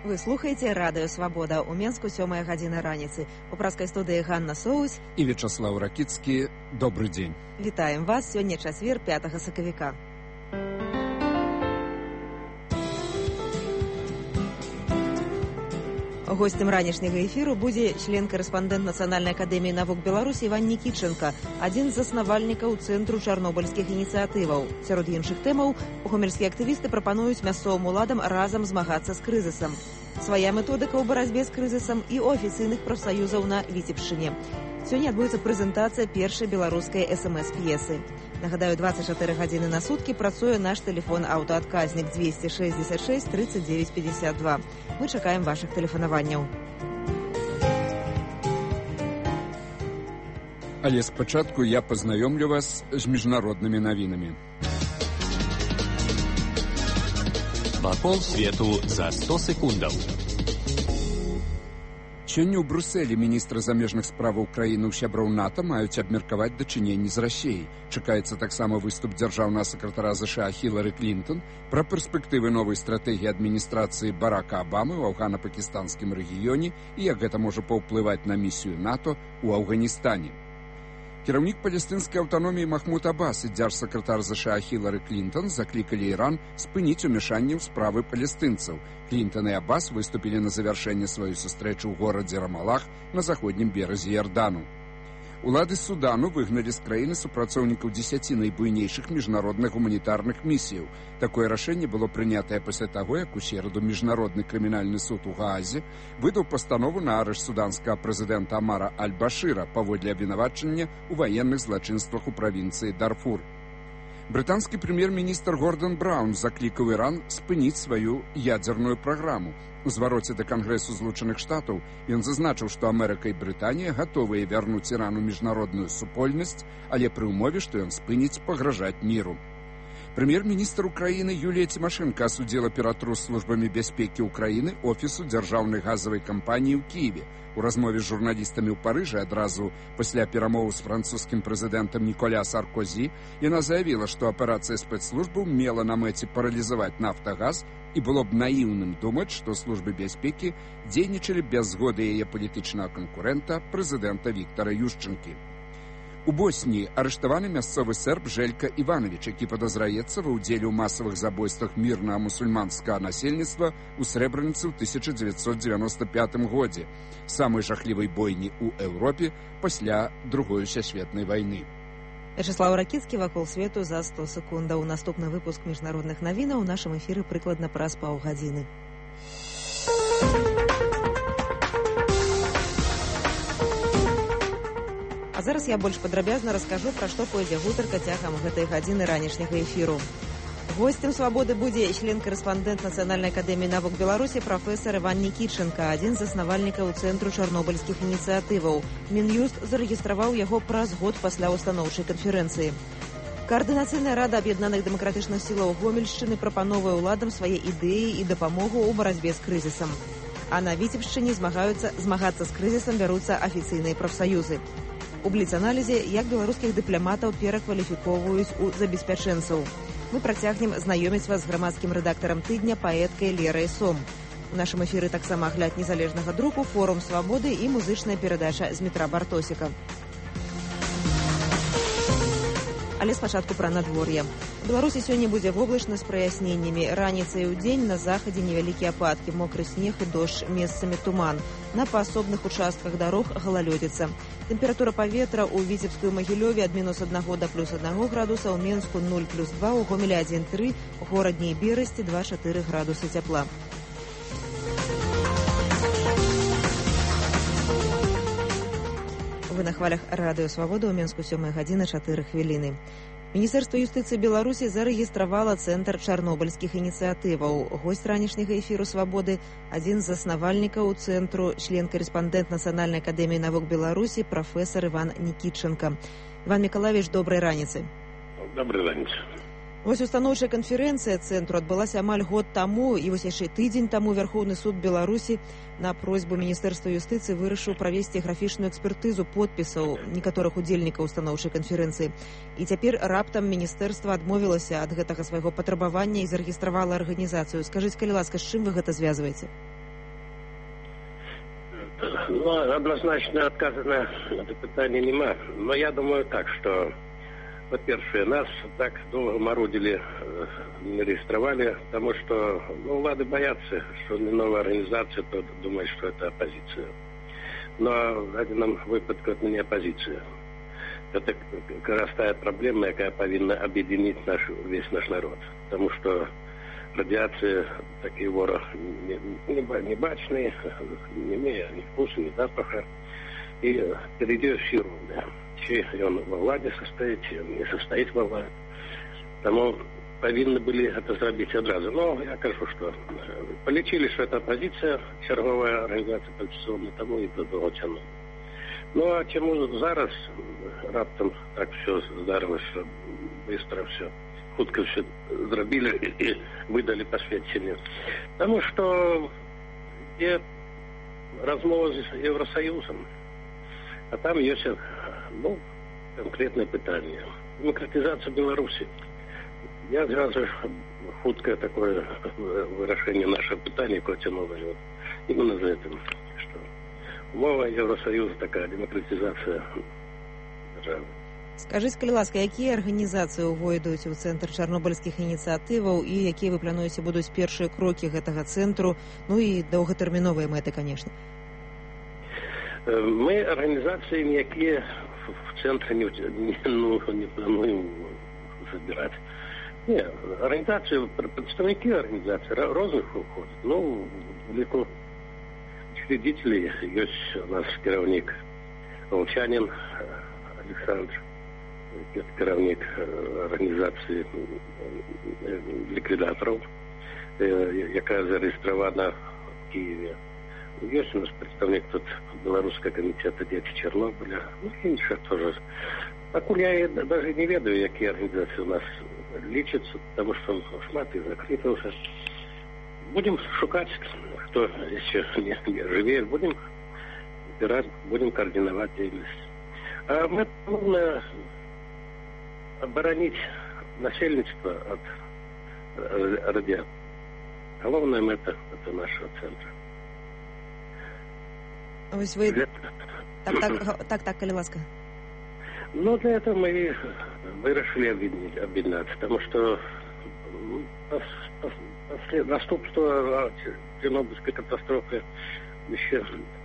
Вы слухаеце радыё Свабода. У Менску 7 гадзіна раніцы. У праскай студыі Ганна Соусь і Вячаслав Ракіцкі. Добры дзень. Вітаем вас. Сёння чацвер, 5 сакавіка. Гостем ранішняга эфіру будзе член-карэспандэнт Нацыянальнай акадэміі навук Беларусі Іван Нікітчанка, адзін з заснавальнікаў цэнтру чарнобыльскіх ініцыятываў. Сярод іншых тэмаў гомельскія актывісты прапануюць мясцовым уладам разам змагацца з крызісам. Свая методыка ў барацьбе з крызісам і ў афіцыйных прафсаюзаў на Віцебшчыне. Сёння адбудзецца прэзентацыя першай беларускай СМС-п'есы. Нагадаю, 24 гадзіны на суткі працуе наш тэлефон аўтаадказнік 266 39 52. Мы чакаем вашых тэлефанаванняў. Але спачатку я пазнаёмлю вас з міжнароднымі навінамі. Вакол свету за 100 секундаў. Сёння ў Брусэлі міністры замежных справаў краінаў сяброў НАТО маюць абмеркаваць дачыненні з Расіяй. Чакаецца таксама выступ дзяржаўнага сакратара США Хілары Клінтон пра перспектывы новай стратэгіі адміністрацыі Барака Абамы ў афгана-пакістанскім рэгіёне і як гэта можа паўплываць на місію НАТО ў Афганістане. Кіраўнік палестынскай аўтаноміі Махмуд Аббас і дзяржсакратар США Хілары Клінтон заклікалі Іран спыніць умяшанне ў справы палестынцаў. Клінтон і Аббас выступілі на завяршэнне сваёй сустрэчы ў горадзе Рамалах на заходнім беразе Ярдану. Улады Судану выгналі з краіны супрацоўнікаў 10 найбуйнейшых міжнародных гуманітарных місіяў. Такое рашэнне было прынятае пасля таго, як у сераду міжнародны крымінальны суд у Гаазе выдаў пастанову на арышт суданскага прэзідэнта Амара Аль-Башыра паводле абвінавачання ў ваенных злачынствах у правінцыі Дарфур. Брытанскі прэм'ер-міністр Гордон Браўн заклікаў Іран спыніць сваю ядзерную праграму. У звароце да Кангрэсу Злучаных Штатаў ён зазначыў, што Амерыка і Брытанія гатовыя вярнуць Ірану міжнародную супольнасць, але пры ўмове, што ён спыніць пагражаць міру. Прэм'ер-міністр Украіны Юлія Цімашэнка асудзіла ператрус службамі бяспекі ўкраіны офісу дзяржаўнай газавай кампаніі ў Кіеве. У размове з журналістамі ў Парыжы адразу пасля перамоў з французскім прэзідэнтам Ніколя Саркозі яна заявіла, што аперацыя спецслужбаў мела на мэце паралізаваць «Нафтагаз» і было б наіўным думаць, што службы бяспекі дзейнічалі без згоды яе палітычнага канкурэнта прэзідэнта Віктара Юшчэнкі. У Босніі арыштаваны мясцовы серб Желька Іванович, які падазраецца ва ўдзеле ў масавых забойствах мірнага мусульманскага насельніцтва ў Срэбраніцы ў 1995 годзе, самай жахлівай бойні ў Еўропе пасля Другой сусветнай вайны. Вячаслав Ракіцкі, вакол свету за 100 секундаў. Наступны выпуск міжнародных навінаў у нашым эфіры прыкладна праз паўгадзіны. А зараз я больш падрабязна раскажу, пра што пойдзе гутарка цягам гэтай гадзіны ранішняга эфіру. Гостем «Свабоды» будзе член-карэспандэнт Нацыянальнай акадэміі навук Беларусі прафесар Іван Нікітчанка, адзін з заснавальнікаў цэнтру чарнобыльскіх ініцыятываў. Мін'юст зарэгістраваў яго праз год пасля ўстаноўчай канферэнцыі. Каардынацыйная рада аб'яднаных дэмакратычных сілаў Гомельшчыны прапановвае ўладам свае ідэі і дапамогу ў барацьбе з крызісам. А на Віцебшчыне змагацца з крызісам бяруцца афіцыйныя прафсаюзы. У бліц-аналізе, як беларускіх дыпламатаў перакваліфікоўваюць у забеспячэнцаў. Мы працягнем знаёміць вас з грамадскім рэдактарам тыдня паэткай Лерай Сом. У нашым эфіры таксама агляд незалежнага друку, форум «Свабоды» і музычная перадача з метра Бартосіка. Але спачатку пра надвор'е. У Беларусі сёння будзе воблачна з праясненнямі. Раніцай і ўдзень на захадзе невялікія ападкі, мокры снег і дождж, месцамі туман. На паасобных участках дарог галалёдзіца. Тэмпература паветра ў Віцебскую Магілёве ад -1 да +1 градуса, ў Менску 0+2, у Гомелі 1,3, у горадні і Берасці 2,4 градусы цяпла. Вы на хвалях радыё Свабода, ў Менску 7 гадзіна 4 хвіліны. Міністэрства юстыцыі Беларусі зарэгістравала цэнтр чарнобыльскіх ініцыятываў. Госць ранішняга эфіру «Свабоды» адзін з заснавальнікаў цэнтру, член-карэспандэнт Нацыянальнай акадэміі навук Беларусі прафесар Іван Нікітчанка. Іван Мікалавіч, добрай раніцы. Добрай раніцы. Вось устаноўчая канферэнцыя цэнтру адбылася амаль год таму, і вось яшчэ тыдзень таму Вярхоўны суд Беларусі на просьбу Міністэрства юстыцыі вырашыў правесці графічную экспертызу подпісаў некаторых удзельнікаў устаноўчай канферэнцыі. І цяпер раптам міністэрства адмовілася ад гэтага свайго патрабавання і зарэгістравала арганізацыю. Скажыце, калі ласка, з чым вы гэта звязваеце? Однозначно отказа на это питание нема. Но я думаю так, что, во-первых, нас так долго морудили, не регистрировали, потому что, влады боятся, что новая организация, то думают, что это оппозиция. Но в данном выпадку это не оппозиция. Это как раз та проблема, которая повинна объединить весь наш народ. Потому что радиация такие ворог не бачные, не имея ни вкуса, ни запаха. И перейдет все ровно. Чи он во владе состоит, чи он не состоит во владе. Тому повинны были это сделать одразу. Но я кажу, что полечили, что это оппозиция, черговая организация оппозиционная, тому и довго тягнуло. А чому зараз раптом так все здарилось, що швидко все, хутко все зробили і видали посвідчення? Тому що є розмова з Євросоюзом, а там є конкретне питання. Демократизація Білорусі. Я зразу хутко таке вирішення нашого питання потягнуло. Іменно за цим. Умова Євросоюзу така, демократизація держави. Скажіть, калі ласка, які арганізацыі ўвойдуць у цэнтр чарнобыльскіх ініцыятываў і якія вы плануеце будуць першыя крокі гэтага цэнтру, і доўгатэрміновыя мэты, конечно? Мы арганізацыі ніякія в цэнтры не плануем забирать. Не, организации, представники организаций разных уходят. В лику учредителей есть у нас керовник Волчанин Александр, керовник организации ликвидаторов, яка зареєстрована в Киеве. Есть у нас представник тут Белорусского комитета «Дети Чернобыля». И еще тоже. Покуль я даже не ведаю, какие организации у нас лечатся, потому что шмат и закрыто уже. Будем шукать, кто еще не живее, будем избирать, будем координовать деятельность. А мы нужно оборонить насельничество от радиации. Главное это нашего центра. Ось ви... Так, калі ласка. Для этого мы решили объединяться, потому что наступство Чернобыльской катастрофы еще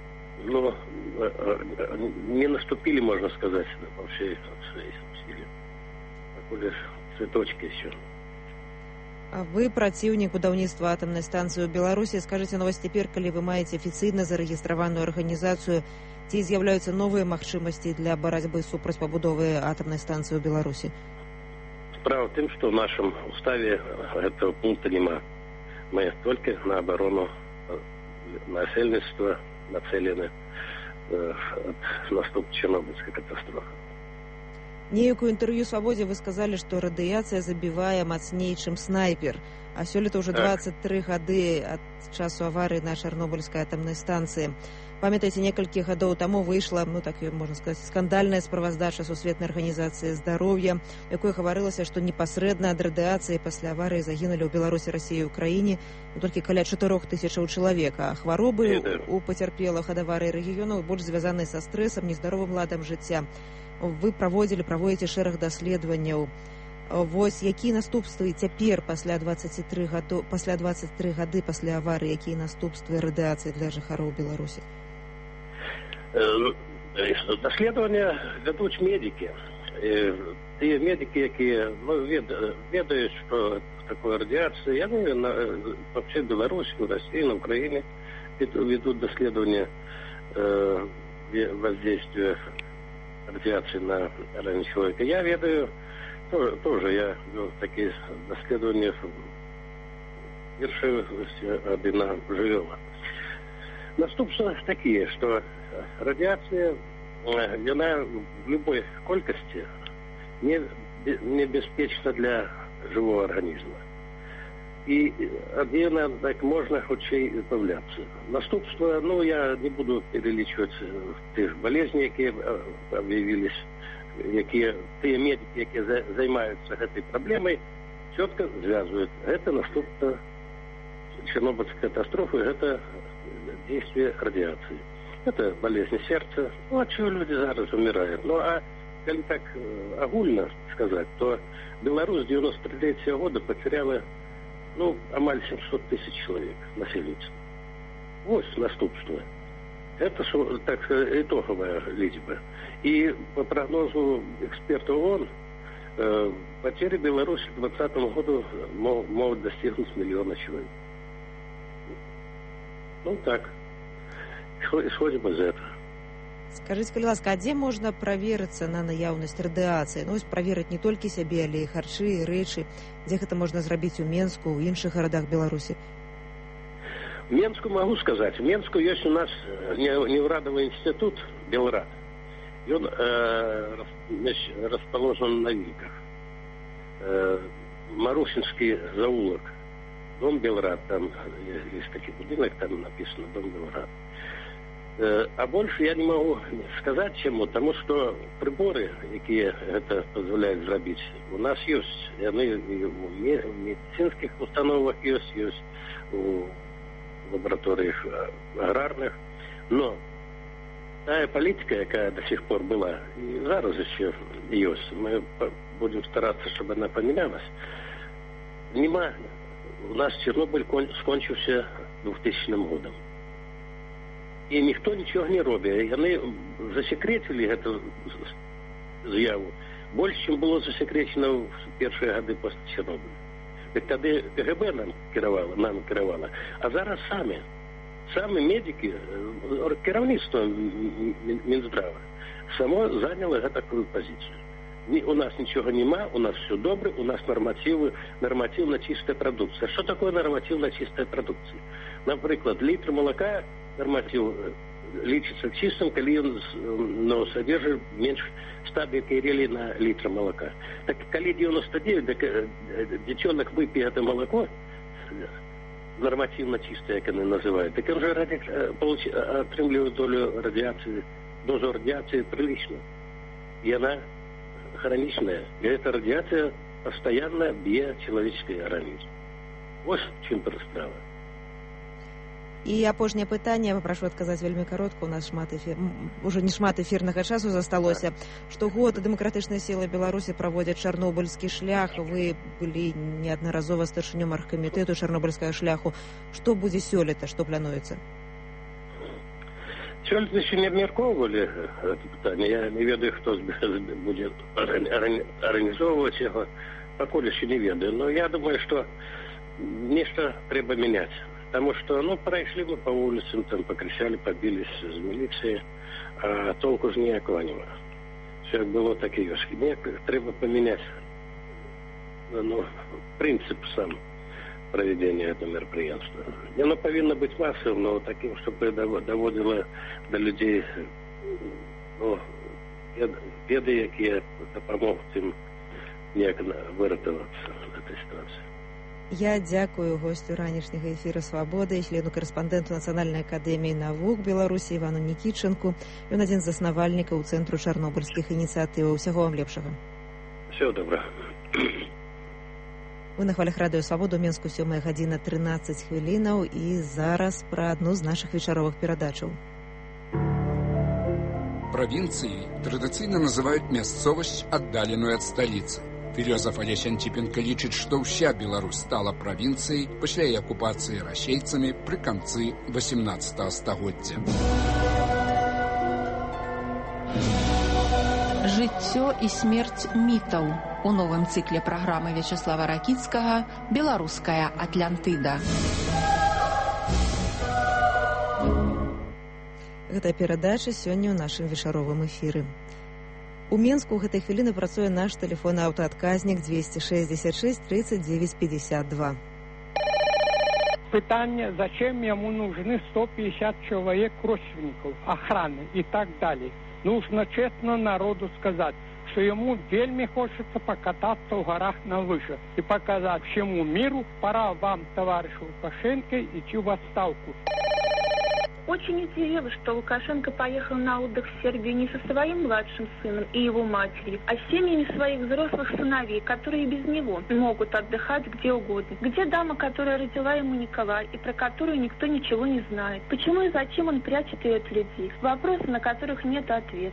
не наступили, можно сказать, по всей своей силе. Такой цветочки еще. А вы праціўнік будаўніцтва атамнай станцыі ў Беларусі. Скажыце, вось цяпер, калі вы маеце афіцыйна зарэгістраваную арганізацыю, ці з'яўляюцца новыя магчымасці для барацьбы супраць пабудовы атамнай станцыі ў Беларусі? Справа в тым, што ў нашым уставе гэтага пункта няма. Мы толькі на абарону насельніцтва нацелены ад наступу Чернобыльскай катастрофы. Неякую інтэрв'ю «Свабодзе» вы сказалі, што радыяцыя забівае мацней, чым снайпер. А сёлета ўжо 23 гады ад часу аварыі на Чарнобыльскай атамнай станцыі. Памятаеце, некалькі гадоў таму выйшла, можна сказаць, скандальная справаздача Сусветнай арганізацыі здароўя, якой гаварылася, што непасрэдна ад радыяцыі пасля аварыі загінулі ў Беларусі, Расіі і Украіне толькі каля 4000 чалавек. А хваробы у пацярпелых ад аварыі рэгіёнаў больш звязаныя са стрэсам, нездаровым ладам жыцця. Вы праводзіце шэраг даследаванняў. Вось якія наступствы цяпер пасля 23 гады пасля аварыі, якія наступствы радыяцыі для жыхароў Беларусі? Даследавання вядуць медики. Тыя медики, якія ведаюць, што такое радыяцыя, яны по всей Беларусі, в России, на Украине ведут даследавання воздействия радиации на организм человека. Я ведаю, тоже я вел такие исследования в Вершевости, Одина, Живела. Наступства такие, что радиация, она в любой колькости не беспечна для живого организма. И от нее так можно хутчэй избавляться. Наступства, я не буду перелічваць тых болезней, якія объявились, тыя медики, якія займаюцца гэтай праблемай, четко связывают. Это наступство Чернобыльской катастрофы, это действие радиации. Это болезнь сердца. Ну, от чего люди зараз умирают? Ну, а коли так огульно сказать, то Беларусь 93 года потеряла, ну, амаль 700 тысяч человек населения. Вот наступство. Это, так сказать, итоговая личба. И по прогнозу экспертов ООН, потери Беларуси к 2020 году могут достигнуть 1 миллиона человек. Ну, так. Исходим из этого. Скажите, калі ласка, а дзе можна праверыцца на наяўнасць радыацыі? Ну, праверыць не толькі сябе, але і харчы, рэчы. Дзе гэта можна зрабіць у Менску, у іншых гарадах Беларусі? В Менску могу сказать. В Менску есть у нас неврадовый институт Белрад. И он расположен на Вилках. Марусинский заулок. Дом Белрад. Там есть такой будинок, там написано Дом Белрад. А больше я не могу сказать чему, потому что приборы, которые это позволяют сделать, у нас есть. Они в медицинских установах есть у лабораториях аграрных. Но та политика, которая до сих пор была, и зараз еще есть, мы будем стараться, чтобы она поменялась. Нема. У нас Чернобыль скончился 2000 годом. И никто ничего не робит. Они засекретили эту заяву больше, чем было засекречено в первые годы после Чернобыля. Ведь тогда КГБ нам керовало. А зараз сами медики, керівництво Минздрава, само заняло такую позицию. У нас ничего нема, у нас все добре, у нас нормативно чистая продукция. Что такое нормативно чистая продукция? Например, литр молока норматив лічится чистым, коли он содержит меньше 100 беккерелей на литр молока. Так коли 99, так детенок выпьет это молоко, нормативно чистое, как они называют, так он же отрымливает дозу радиации прилично. И она хроничная. И эта радиация постоянно бьет человеческий организм. Вот в чем справа. І апошняе пытанне, папрошу адказаць вельмі каротка, у нас уже не шмат эфірнага часу засталося. Штогод дэмакратычныя сілы Беларусі праводзяць чарнобыльскі шлях. Вы былі неаднаразова старшынём аргкамітэту чарнобыльскага шляху. Што будзе сёлета, што плануецца? Сёлета еще не абмяркоўвалі это пытанне. Я не ведаю, хто будзе арганізоўваць яго. Пакуль еще не ведаю. Но я думаю, что нешта трэба меняць. Потому что, прошли мы по улицам, там покричали, побились с милицией, а толку же ніякого нема. Все как было, так и есть. Треба поменять, принцип сам проведения этого мероприятия. Оно повинно быть массовым, но таким, чтобы доводило до людей беды, которые помогут им выратоваться в этой ситуации. Я дзякую гостю ранішняга эфіра «Свабоды», члену-карэспандэнту Нацыянальнай акадэміі навук Беларусі Івану Нікітчанку. Ён адзін з заснавальнікаў Цэнтру чарнобыльскіх ініцыятываў. Усяго вам лепшага. Всего добра. Вы на хвалях радыё «Свабода», у Менску 7:13. І зараз пра адну з нашых вечаровых перадачаў. Провинцией традыцыйна называют мясцовасць, аддаленую ад сталіцы. Філёзаф Алесь Антипенко лічыць, што ўся Беларусь стала правінцыяй пасля акупацыі расейцамі пры канцы 18 стагоддзя. Жыццё і смерць мітаў у новым цыкле праграмы Вячеслава Ракіцкага «Беларуская Атлантыда». Гэта перадача сёння ў нашым вечаровым эфіры. У Менску ў гэтай хвіліны працуе наш тэлефонны аўтаадказнік 266 39 52. Питание, зачем ему нужны 150 человек родственников, охраны и так далее. Нужно честно народу сказать, что ему вельми хочется покататься в горах на лыжах и показать всему миру, пора вам, товарищ Лукашенко, идти в отставку. очень удивило, что Лукашенко поехал на отдых в Сербию не со своим младшим сыном и его матерью, а с семьями своих взрослых сыновей, которые без него могут отдыхать где угодно. Где дама, которая родила ему Николай и про которую никто ничего не знает? Почему и зачем он прячет ее от людей? Вопросы, на которых нет ответа.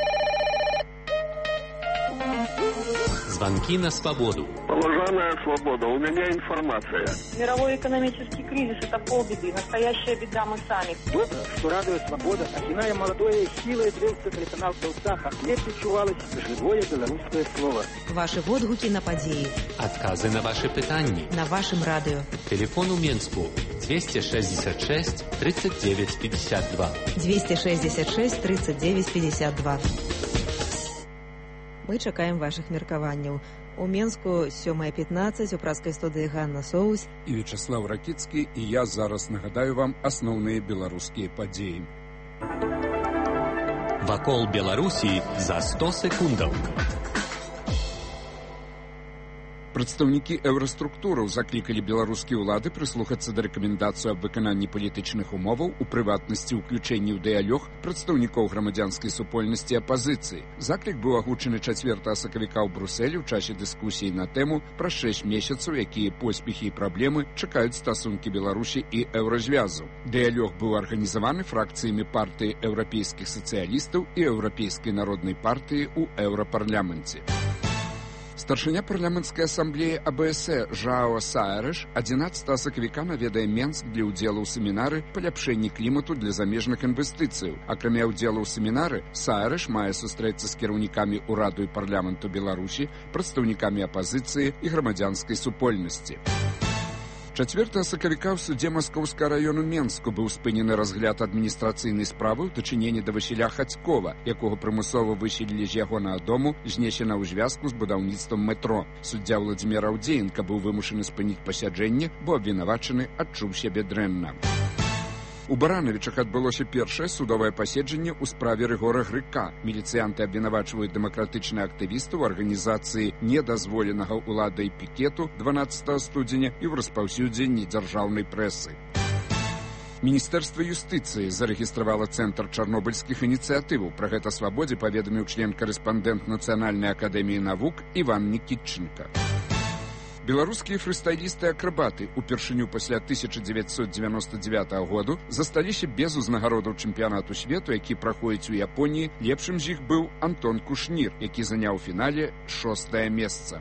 Звонки на свободу. Уважаемая свобода, у меня информация. Мировой экономический кризис – это полбеды. Настоящая беда мы сами. Добре, что радує свобода, окиная молодое силой древца телеканал Белсаха, не відчувалось живое белорусское слово. Ваши водгуки на події. Отказы на ваши питания. На вашем радио. Телефон у Менску 266 39 52. 266 39 52. Мы чакаем ваших меркаванняў. У Менску 7:15, у праскай студыі Ганна Соус і Вячеслав Ракіцкі, і я зараз нагадаю вам асноўныя беларускія падзеі. Вакол Беларусі за 100 секундаў. Прадстаўнікі еўраструктураў заклікалі беларускія ўлады прыслухацца да рэкамендацыю аб выкананні палітычных умоваў, у прыватнасці ўключэнні ў дыялог прадстаўнікоў грамадзянскай супольнасці і апазіцыі. Заклік быў агучаны 4 сакавіка ў Брусэлі ў часе дыскусіі на тэму пра 6 месяцаў, якія поспехі і праблемы чакаюць стасункі Беларусі і еўразвязу. Дыялог быў арганізаваны фракцыямі партыі еўрапейскіх сацыялістаў і еўрапейскай народнай партыі ў еўрапарламенце. Старшыня парламенцкай асамблеі АБС Жао Сайрэш 11 сакавіка наведае Менск для ўдзелу ў семінары паляпшэнні клімату для замежных інвестыцыяў. Акрамя ўдзелу ў семінары, Сайрэш мае сустрэцца з кіраўнікамі ўраду і парламенту Беларусі, прадстаўнікамі апазіцыі і грамадзянскай супольнасці. 4 сакавіка ў судзе Маскоўскага раёну Менску быў спынены разгляд адміністрацыйнай справы ў дачыненні да Васіля Хацькова, якога прымусова выселілі з ягонага дому, знесена ў звязку з будаўніцтвам метро. Суддзя Владзімір Аўдзеенка быў вымушаны спыніць пасяджэнне, бо абвінавачаны адчуў сябе дрэнна. У Баранавічах адбылося першае судовае паседжанне ў справе Рыгора Грыка. Міліцыянты абвінавачваюць дэмакратычныя актывісты ў арганізацыі недазволенага ўладай пікету 12 студзеня і ў распаўсюдзенні дзяржаўнай прэсы. Міністэрства юстыцыі зарэгістравала Цэнтр чарнобыльскіх ініцыятываў. Пра гэта «Свабодзе» паведаміў член-карэспандэнт Нацыянальнай акадэміі навук Іван Нікітченка. Беларускія фрыстайлісты-акрабаты упершыню пасля 1999 году засталіся без узнагародаў чэмпіянату свету, які праходзіць у Японіі. Лепшым з іх быў Антон Кушнір, які заняў у фінале 6-е месца.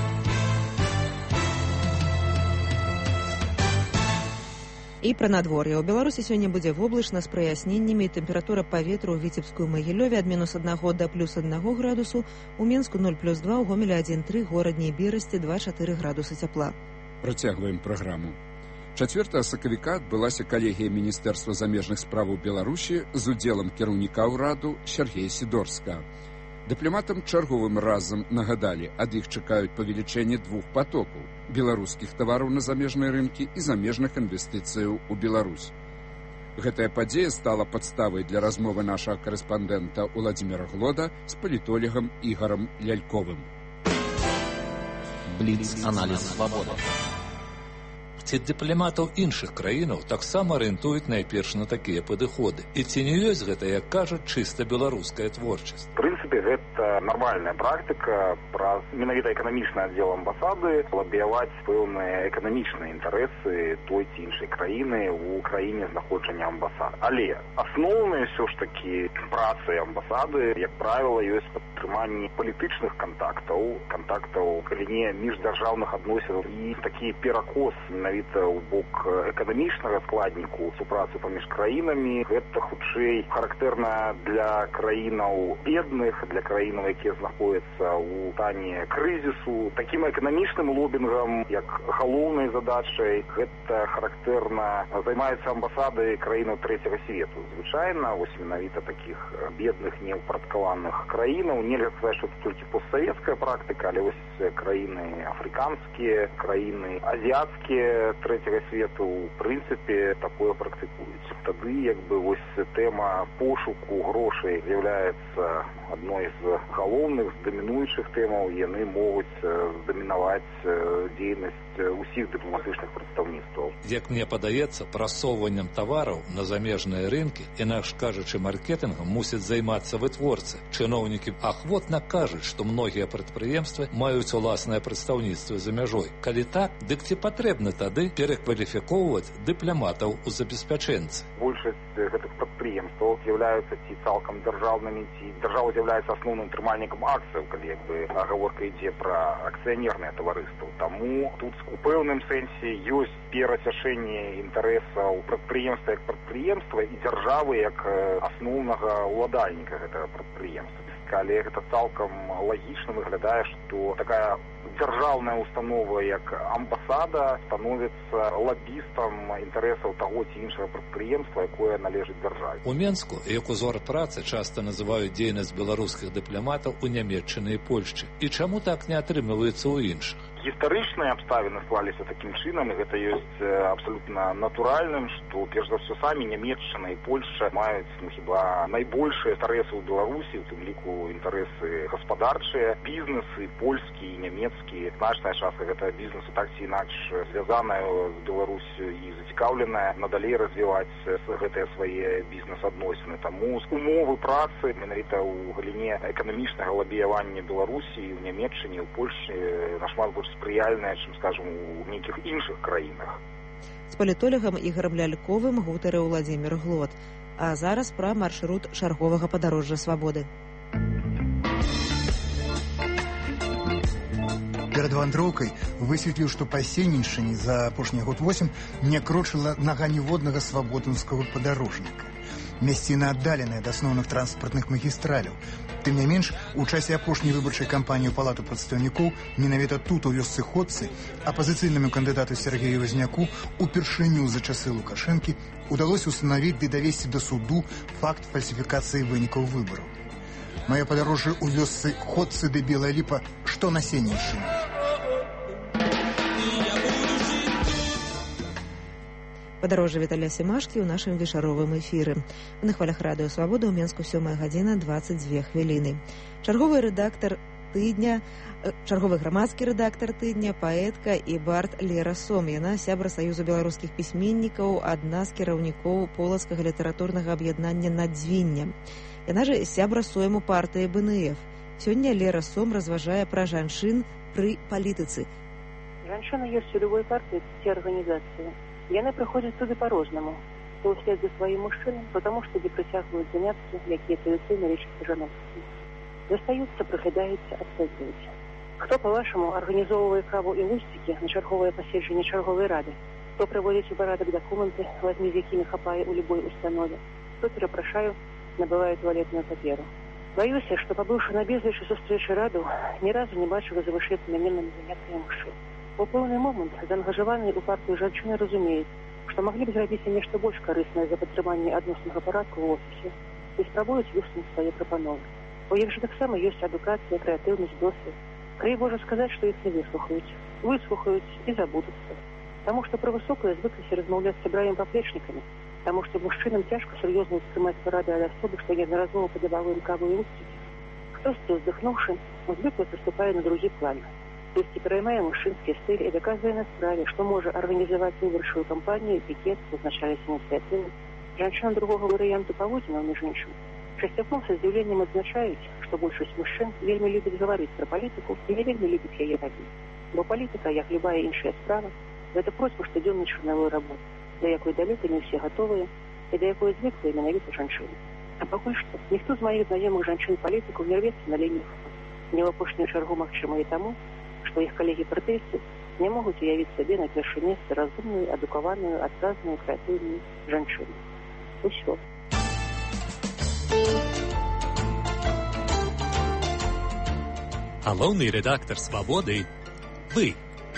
І пра надвор'е. У Беларусі сёння будзе воблачна з праясненнямі. Тэмпература паветра ў Віцебску і Магілёве ад -1 да +1 градусу, у Менску 0+2, у Гомелі 1,3, горадні і Берасці 2,4 градусы цяпла. Працягваем праграму. 4 сакавіка адбылася калегія Міністэрства замежных справаў Беларусі з удзелам кіраўніка ўраду Сергея Сідорскага. Дыпламатам чарговым разам нагадалі, ад іх чакаюць павелічэнне 2 потокаў – беларускіх тавараў на замежныя рынкі і замежных інвестыцыяў у Беларусь. Гэтая падзея стала падставай для размовы нашага карэспандэнта Уладзіміра Глода з палітолегам Ігарам Ляльковым. Бліц-аналіз «Свабода». Ці дыпламатаў іншых краінаў таксама арыентуюць найперш на такія падыходы. І ці не ёсць гэта, як кажуць, чыста беларуская творчасць? В прынцыпе, гэта нармальная практыка праз менавіта эканамічны аддзел амбасады лабіяваць пэўныя эканамічныя інтарэсы той ці іншай краіны ў краіне знаходжання амбасад. Але асноўныя ўсё ж такі працы амбасады, як правіла, ёсць падтрыманне палітычных кантактаў, калі не міждзяржаўных адносінаў і такі перакос менавіта ў бок эканамічнага складніку супрацы паміж краінамі. Гэта хутчэй характэрна для краінаў бедных, для краінаў, якія знаходяцца ў стане крызісу. Такім эканамічным лобінгам, як галоўнай задачай, гэта характэрна займаюцца амбасады краінаў трэцяга свету. Звычайна, вось менавіта такіх бедных, неўпарадкаваных краінаў. Нельга сказаць, што это толькі постсавецкая практыка, але вось краіны афрыканскія, краіны азіяцкія трэцяга свету, у прынцыпе, такое практыкуюць. Тады, як бы, вось тэма пошуку грошай з'яўляецца адной з галоўных, з дамінуючых тэмаў, яны могуць здамінаваць дзейнасць усіх дыпламатычных прадстаўніцтваў. як мне падаецца, прасоўваннем тавараў на замежныя рынкі, інакш кажучы, маркетынгам мусяць займацца вытворцы. Чыноўнікі ахвотна кажуць, што многія прадпрыемствы маюць уласнае прадстаўніцтва за мяжой. Калі так, дык ці патрэбна тады перакваліфікоўваць дыпламатаў у забеспячэнцы? Большасць гэтых прадпрыемстваў з'яўляюцца ці цалкам дзяржаўнымі, ці дзяржава з'яўляецца асноўным трымальнікам акцыяў, калі гаворка ідзе пра акцыянерныя таварыствы. Таму тут у пэўным сэнсе ёсць перасячэнне інтарэсаў прадпрыемства як прадпрыемства і дзяржавы як асноўнага ўладальніка гэтага прадпрыемства. Але гэта цалкам лагічна выглядае, што такая дзяржаўная установа, як амбасада, становіцца лабістам інтарэсаў таго ці іншага прадпрыемства, якое належыць дзяржаве. У Менску, як узор працы, часта называюць дзейнасць беларускіх дыпламатаў у Нямецчыны і Польшчы. І чаму так не атрымліваецца ў іншых? Гістарычныя абставіны склаліся такім чынам, і гэта ёсць абсалютна натуральным, што перш за ўсё самі Нямецчына і Польшча маюць хіба найбольшыя інтарэсы ў Беларусі, у тым ліку інтарэсы гаспадарчыя, бізнесы польскі і нямецкі. Значная частка гэтага бізнесу так ці інакш звязаная з Беларусю і зацікаўленая надалей развіваць гэтыя свае бізнес-адносіны. Таму умовы працы менавіта ў галіне эканамічнага лабіявання Беларусі ў Нямецчыне, ў Польшчы нашмат больш спрыяльная, чым, скажем, у нейкіх іншых краінах. З палітолагам Ігорам Ляльковым гутарыў Уладзімір Глот. А зараз пра маршрут чарговага падарожжа свабоды. Перад вандроўкай высветліў, што па Сенніншчыне за апошні год 8 не крочыла нага ніводнага свабодаўскага падарожніка. Мясціна аддаленая ад асноўных транспартных магістраляў. Тым не менш, у часе апошняй выбарчай кампаніі ў палату прадстаўнікоў менавіта тут у вёсцы Ходцы апазіцыйнаму кандыдату Сергею Вазняку упершыню за часы Лукашэнкі удалося ўстанавіць ды давесці да суду факт фальсіфікацыі вынікаў выбараў. Маё падарожжа ў вёсцы Ходцы ды Белая Ліпа, што на Сенніншчыне. Падарожжа Віталя Семашкі ў нашым вечаровым эфіры. На хвалях радыё Свабода ў Менску 7:22 хвіліны. Чарговы грамадскі рэдактар тыдня, паэтка і бард Лера Сом. Яна сябра Саюзу беларускіх пісьменнікаў, адна з кіраўнікоў полацкага літаратурнага аб'яднання «Надзвіння». Яна ж сябра сойму партыі БНФ. Сёння Лера Сом разважае пра жанчын пры палітыцы. Жанчына ёсць у любой партыі ці арганізацыі. Яны прыходзяць туды па-рознаму, то ўслед за сваім мужчынам, потому што не прыцягваюць заняцца, якія традыцыйна лічацца жаноцкімі. Застаюцца, прыглядаюцца, адстаюцца. Хто, па-вашаму, арганізоўвае каву і лусцікі на чарговае паседжанне чарговай рады? Хто прыводзіць у парадак дакументы, вазьмі з якімі хапае ў любой установе? Хто, перапрашаю, набывае туалетную паперу? Баюся, што, пабыўшы на безлічы сустрэчы раду, ні разу не бачыла за вышэйнымі заняткамі мужчын. У пэўны момант заангажаваныя ў партыю жанчыны разумеюць, што маглі б зрабіць нешта больш карыснае за падтрыманне адноснага парадку ў офісе і спрабуюць высунуць свае прапановы. У іх жа таксама ёсць адукацыя, крэатыўнасць, досвед. Край можа сказаць, што іх не выслухаюць і забудуцца. Таму што пры высокай звыкліся размаўляць з сябрамі-паплечнікамі, таму што мужчынам цяжка сур'ёзна ўспрымаць парады ад асобы, што неаднаразова падавала ім каву і лусцікі. Хтосьці, уздыхнуўшы, звыкла прыступае на другі план. Хтосьці пераймае мужчынскія стылі і даказвае на справе, што можа арганізаваць выбарчую кампанію, пікет, вызначались ініцыятывы. Жанчынам другога варыянту паводзінаў, між іншым, часцяком са здзіўленнем адзначаюць, што большасць мужчын вельмі любяць гаварыць пра палітыку і не вельмі любяць яе рабіць. Бо палітыка, як любая іншая справа, гэта просьба штодзённай чарновой работы, да якой далёка не ўсе гатовыя і да якой звыклыя менавіта жанчыны. А пакуль што ніхто з маіх знаёмых жанчын-палітыкаў не рвецца на лінію фронту. Не ў апошнюю чаргу магчыма і таму, што іх калегі-партыйцы не могуць уявіць сабе на першае месца разумную, адукаваную, адказную, крэатыўную жанчыну. Усё. Галоўны рэдактар «Свабоды» – вы.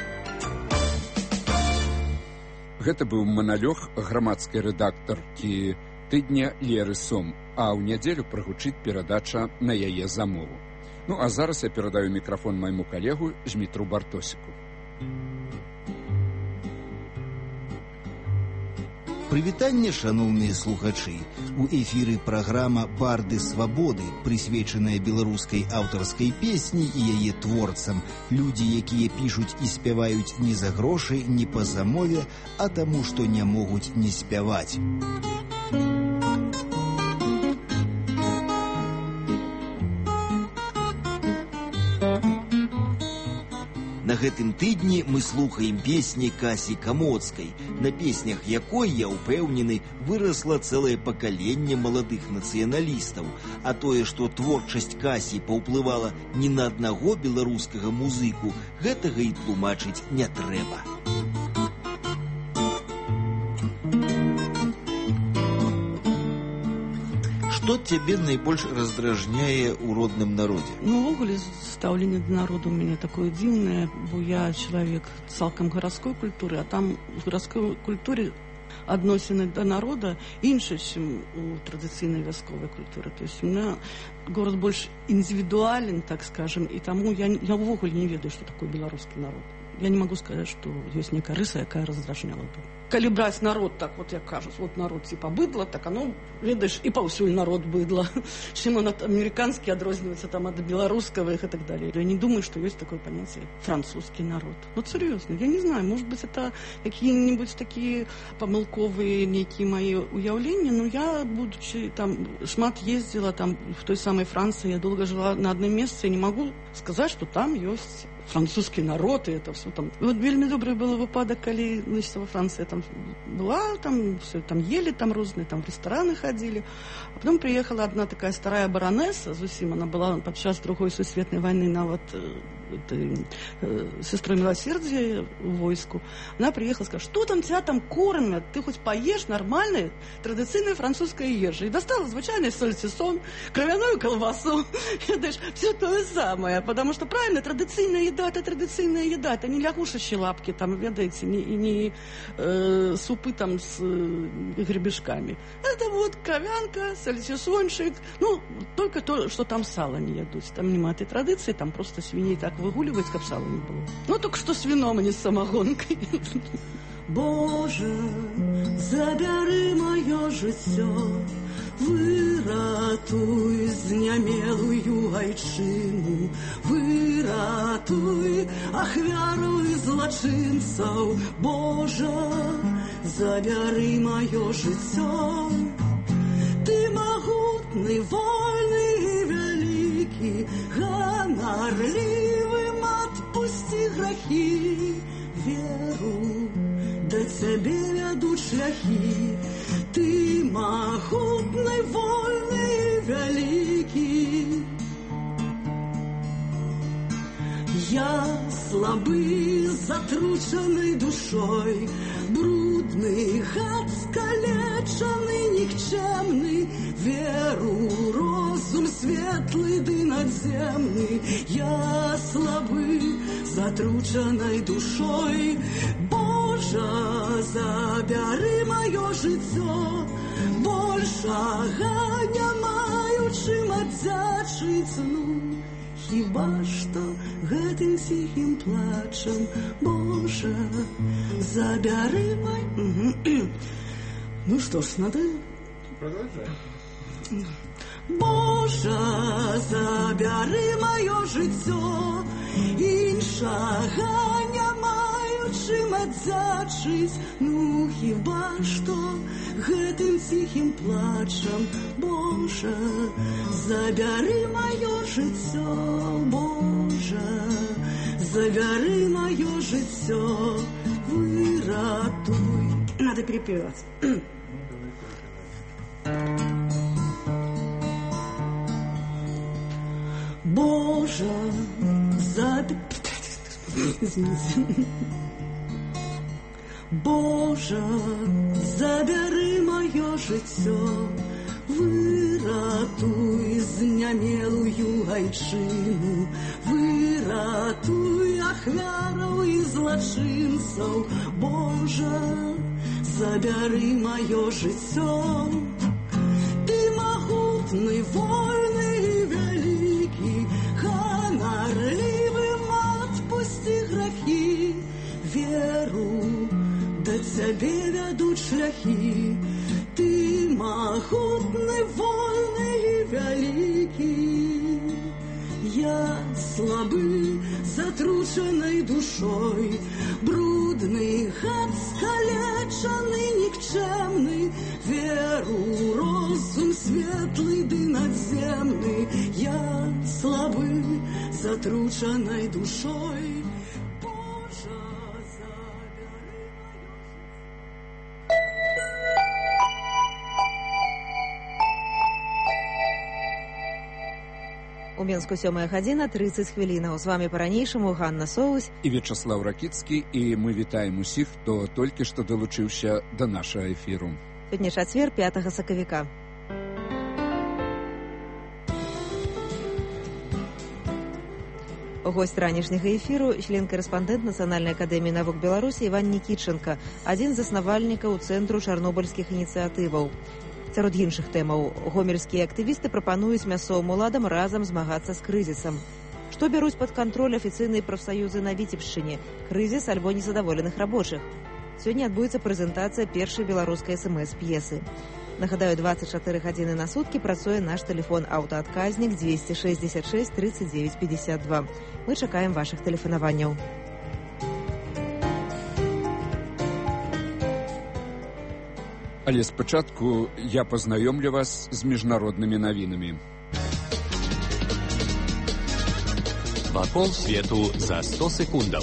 Гэта быў маналёг грамадскай рэдактаркі тыдня Леры Сом, а ў нядзелю прагучыць перадача на яе замову. Ну, а зараз я перадаю мікрафон майму калегу Змітру Бартосіку. Прывітанне, шаноўныя слухачы. У эфіры праграма «Барды свабоды», прысвечаная беларускай аўтарскай песні і яе творцам. Людзі, якія пішуць і спяваюць не за грошы, не па замове, а таму, што не могуць не спяваць. На гэтым тыдні мы слухаем песні Касі Камоцкай, на песнях якой, я ўпэўнены, вырасла цэлае пакаленне маладых нацыяналістаў. А тое, што творчасць Касі паўплывала не на аднаго беларускага музыку, гэтага і тлумачыць не трэба. Што цябе найбольш раздражняе ў родным народзе? Увогуле стаўленне да народу ў мяне такое дзіўнае, бо я чалавек цалкам гарадской культуры, а там у гарадской культуры адносіны да народа іншыя, чым у традыцыйнай вясковай культуры. То есть у меня горад больш індывідуален, так скажем, і таму я ўвогуле не ведаю, што такое беларускі народ. Я не могу сказать, что есть некая рыса, якая раздражняла бы. Калі браць народ, так вот, як кажуць, вот народ типа быдла, так оно, ведаеш, і паўсюль народ быдла. Чым он американскі адрозніваецца там ад беларускага і так далее. Я не думаю, что есть такое понятие французский народ. Вот серьезно, я не знаю, может быть, это какие-нибудь такие помылковые некие мои уяўленні, но я, будучи там, шмат ездила там в той самой Франции, я долго жила на одном месте, я не могу сказать, что там есть французский народ, и это все там. Вот вельмі добрый был выпадок, калі, значит, во Франции там была, там все, там ели, там разные, там в рестораны ходили. А потом приехала одна такая старая баронесса, зусім, она была падчас Другой сусветнай войны на вот сестрой милосердия в войску. Она приехала и сказала, что там тебя там кормят, ты хоть поешь нормальной традиционной французской ежи. И достала звычайный сальсисон, кровяную колбасу, все то же самое, потому что правильно, традиционная еда, это традиционная еда, это не лягушачьи лапки, там, ведаете, не супы там с гребешками. Это вот кровянка, сальсисончик, ну, только то, что там сало не едут. Там нема этой традиции, там просто свиней так выгуливать, как сала не было. Ну, только что с вином, а не с самогонкой. Боже, забяры моё жыццё, выратуй знямелую айчыну, выратуй ахвяру і злачынцаў. Боже, забяры моё жыццё, ты магутны, вольны і вялікі, ганарлівым адпусці грахі, веру да цябе вядуць шляхі, ты магутны, вольны і вялікі. Я слабы, затручаны душой, брудны, гад скалечаны, нікчемны, веру, розум светлы ды надземны. Я слабы, затручанай душой, Божа, забяры маё жыццё, большага не маю чым адзячыць, ну, хіба што гэтым ціхім плачам. Божа, забяры май... Ну что ж, надо... Продолжаем. Божа, забяры маё жыццё, іншага не маю чым адзячыць, ну хіба што гэтым ціхім плачам. Божа, забяры маё жыццё, Божа, забяры маё жыццё, выратуй. Надо перепевать. Боже, извините. Боже, забяры маё жыццё, выратуй знямелую айчыну, выратуй ахвяраў і злачынцаў. Боже, забяры маё жыццё, ты магутны, вольны і вялікі, ганарлівым адпусці грахі, веру да цябе вядуць шляхі. Ты магутны, вольны і вялікі. Я слабы, затручанай душой, брудны, гад скалечаны, нікчэмны, веру, розум светлы ды надземны. Я слабы, затручанай душой. У Менску 7:30 хвілінаў. З вами па-ранейшаму Ганна Соус і Вячаслав Ракіцкі, і мы вітаем усіх, хто толькі што далучыўся да нашага эфіру. Сёння чацвер, 5 сакавіка. Гость ранішняга эфіру – член-карэспандэнт Нацыянальнай акадэміі навук Беларусі Іван Нікітчанка, адзін з заснавальнікаў Цэнтру чарнобыльскіх ініцыятываў. Сярод іншых тэмаў гомельскія актывісты прапануюць мясцовым уладам разам змагацца з крызісам. Што бяруць пад кантроль афіцыйныя прафсаюзы на Віцебшчыне? Крызіс альбо незадаволеных рабочых? Сёння адбудзецца прэзентацыя першай беларускай СМС-п'есы. Нагадаю, 24 гадзіны на суткі працуе наш тэлефон-аўтаадказнік 266 39 52. Мы чакаем вашых тэлефанаванняў. Але спачатку я пазнаёмлю вас з міжнароднымі навінамі. Вакол свету за 100 секундаў.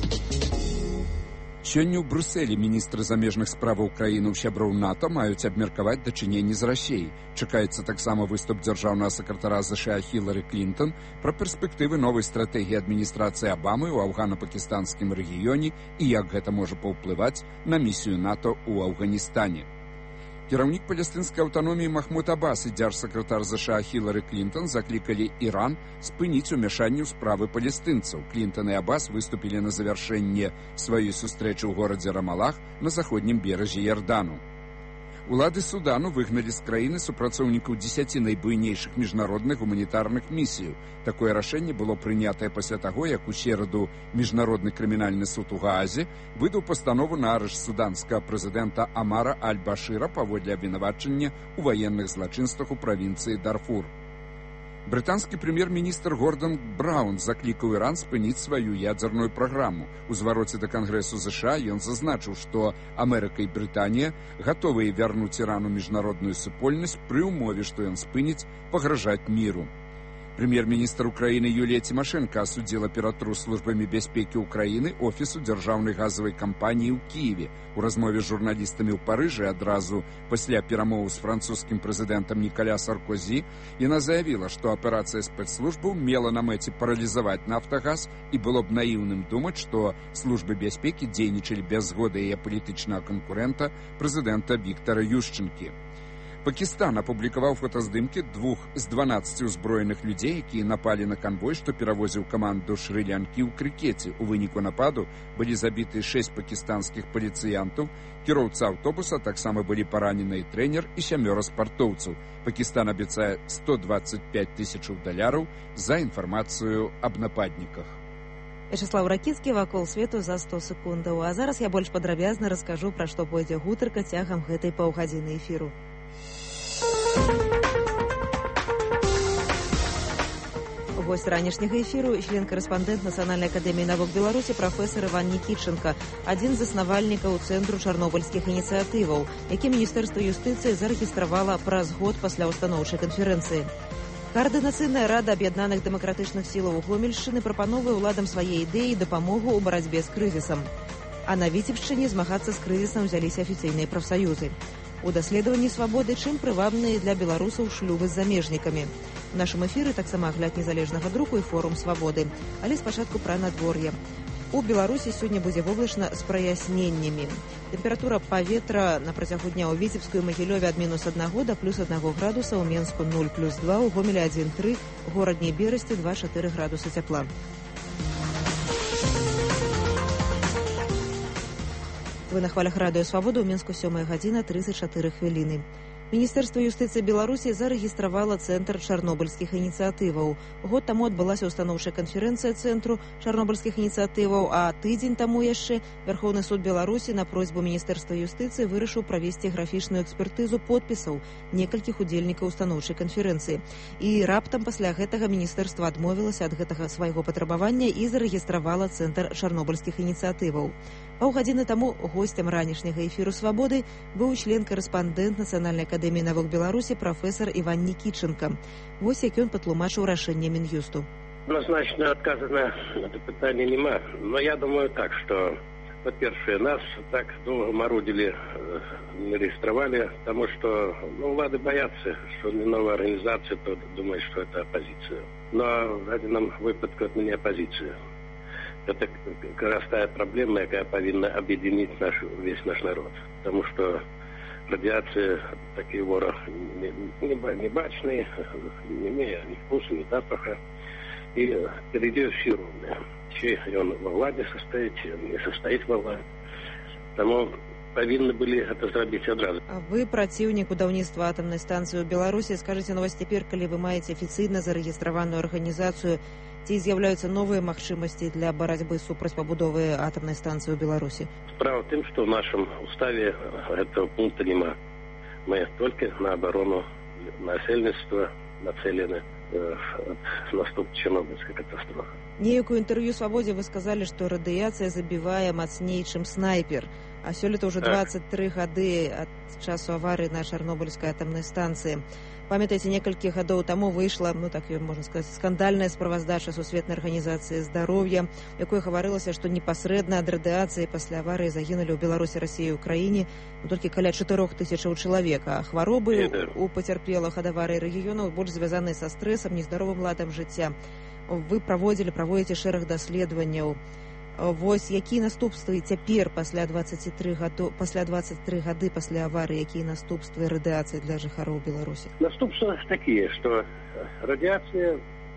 Сёння ў Брюсселі міністры замежных справаў краінаў сяброў НАТО маюць абмеркаваць дачыненні з Расіяй. Чакаецца таксама выступ дзяржаўнага сакратара США Хілары Клінтон пра перспектывы новай стратэгіі адміністрацыі Абамы ў афгана-пакістанскім рэгіёне і як гэта можа паўплываць на місію НАТО ў Афганістане. Кіраўнік палестынскай аўтаноміі Махмуд Аббас і дзяржсакратар США Хілары Клінтон заклікалі Іран спыніць умяшанне ў справы палестынцаў. Клінтон і Аббас выступілі на завяршэнне сваёй сустрэчы ў горадзе Рамалах на заходнім беразе Ярдану. Улады Судану выгналі з краіны супрацоўнікаў 10 найбуйнейшых міжнародных гуманітарных місій. Такое рашэнне было прынятае пасля таго, як у сераду міжнародны крымінальны суд у Гаазе выдаў пастанову на арышт суданскага прэзідэнта Амара Аль-Башыра паводле абвінавачання ў ваенных злачынствах у правінцыі Дарфур. Брытанскі прэм'ер-міністр Гордон Браўн заклікаў Іран спыніць сваю ядзерную праграму. У звароце да Кангрэсу США ён зазначыў, што Амерыка і Брытанія гатовыя вярнуць Ірану міжнародную супольнасць пры ўмове, што ён спыніць пагражаць міру. Прэм'ер-міністр Украіны Юлія Цімашэнка асудзіла ператру службамі бяспекі Украіны офісу дзяржаўнай газавай кампаніі ў Кіеве. У размове з журналістамі ў Парыжы адразу пасля перамовы з французскім прэзідэнтам Нікаля Саркозі яна заявіла, што аперацыя спецслужбаў мела на мэце паралізаваць «Нафтагаз» і было б наіўным думаць, што службы бяспекі дзейнічалі без згоды яе палітычнага канкурэнта прэзідэнта Віктара Ющэнкі. Пакістан апублікаваў фотаздымкі 2 з 12 узброеных людзей, якія напалі на канвой, што перавозіў каманду Шры-Лянкі ў крыкеце. У выніку нападу былі забіты 6 пакістанскіх паліцыянтаў, кіроўца аўтобуса, таксама былі паранены трэнер і 7 спартоўцаў. Пакістан абяцае $125,000 за інфармацыю аб нападніках. Вячаслав Ракіцкі, вакол свету за 100 секундаў. А зараз я больш падрабязна раскажу, пра што пойдзе гутарка цягам гэтай паўгадзіны эфіру. Гость ранішняга эфіру – член-карэспандэнт Нацыянальнай акадэміі навук Беларусі прафесар Іван Нікітчанка, адзін з заснавальнікаў Цэнтру чарнобыльскіх ініцыятываў, які Міністэрства юстыцыі зарэгістравала праз год пасля ўстаноўчай канферэнцыі. Координацыйная рада аб'яднаных дэмакратычных сілаў Гомельшчыны прапановвае ўладам свае ідэі дапамогу ў барацьбе з крызісам. А на Віцебшчыне змагацца з крызісам взяліся афіцыйныя прафсаюзы. У даследаванні свабоды чым прывабныя для беларусаў шлюбы з замежнікамі. У нашым эфіры таксама агляд незалежнага друку і форум свабоды. Але спачатку пра надвор'е. У Беларусі сёння будзе воблачна з праясненнямі. Тэмпература паветра на працягу дня ў Віцебскую і Магілёве ад -1 да +1 градуса, у Менску 0+2, у Гомелі 1,3, горадні Берасці 2,4 градуса цяпла. Вы на хвалях радыё «Свабода», у Менску 7:34. Міністэрства юстыцыі Беларусі зарэгістравала цэнтр чарнобыльскіх ініцыятываў. Год таму адбылася ўстаноўчая канферэнцыя цэнтру чарнобыльскіх ініцыятываў, а тыдзень таму яшчэ Верховны суд Беларусі на просьбу Міністэрства юстыцыі вырашыў правесці графічную экспертызу подпісаў некалькіх удзельнікаў устаноўчай канферэнцыі. І раптам пасля гэтага міністэрства адмовілася ад гэтага свайго патрабавання і зарэгістравала цэнтр чарнобыльскіх ініцыятываў. Паўгадзіны таму госцем ранішняга эфіру «Свабоды» быў член-карэспандэнт Нацыянальнай акадэміі навук Беларусі прафесор Иван Никитченко. Вось як ён патлумачыў рашэнне Мін'юсту. Однозначно отказа на это питание нема. Но я думаю так, что, во-первых, нас так долго марудили, не регистрировали, потому что влады боятся, что не новая организация, то думают, что это оппозиция. Но в данном выпадке это не оппозиция. Это как раз та проблема, которая повинна объединить весь наш народ. Потому что радиация, такие ворог не бачные, не имея ни вкуса, ни запаха. И перейдет все ровно. Чи он во владе состоит, чи он не состоит во владе. Тому повинны были это сделать одразу. А вы противник будаўніцтва атомной станции в Беларуси. Скажите, вось теперь, коли вы маете официально зарегистрованную организацию, ці з'являюцца новыя магчымасці для барацьбы супраць пабудовы атомной станции в Беларуси? Справа в том, что в нашем уставе этого пункта нема. Мы только на оборону насельніцтва нацелены от наступу Чернобыльской катастрофы. Неякую интервью «Свободе» вы сказали, что радиация забивае мацней, чым снайпер. А сёлета уже 23 гады от часу аварии на Чернобыльской атомной станции. Памятаеце, некалькі гадоў таму выйшла, так ее можно сказать, скандальная справаздача Сусветнай арганізацыі здароўя, якой гаварылася, што непасрэдна ад радыацыі пасля аварыі загінулі ў Беларусі, Расіі і Украіне толькі каля 4000 чалавек, а хваробы у пацярпелых ад аварыі рэгіёнаў больш звязаныя са стрэсам, нездаровым ладам жыцця. Вы праводзіце шэраг даследаванняў. Вось якія наступствы цяпер пасля 23 гады пасля аварыі, якія наступствы радыацыі для жыхароў Беларусі? Наступствы такие, что радиация,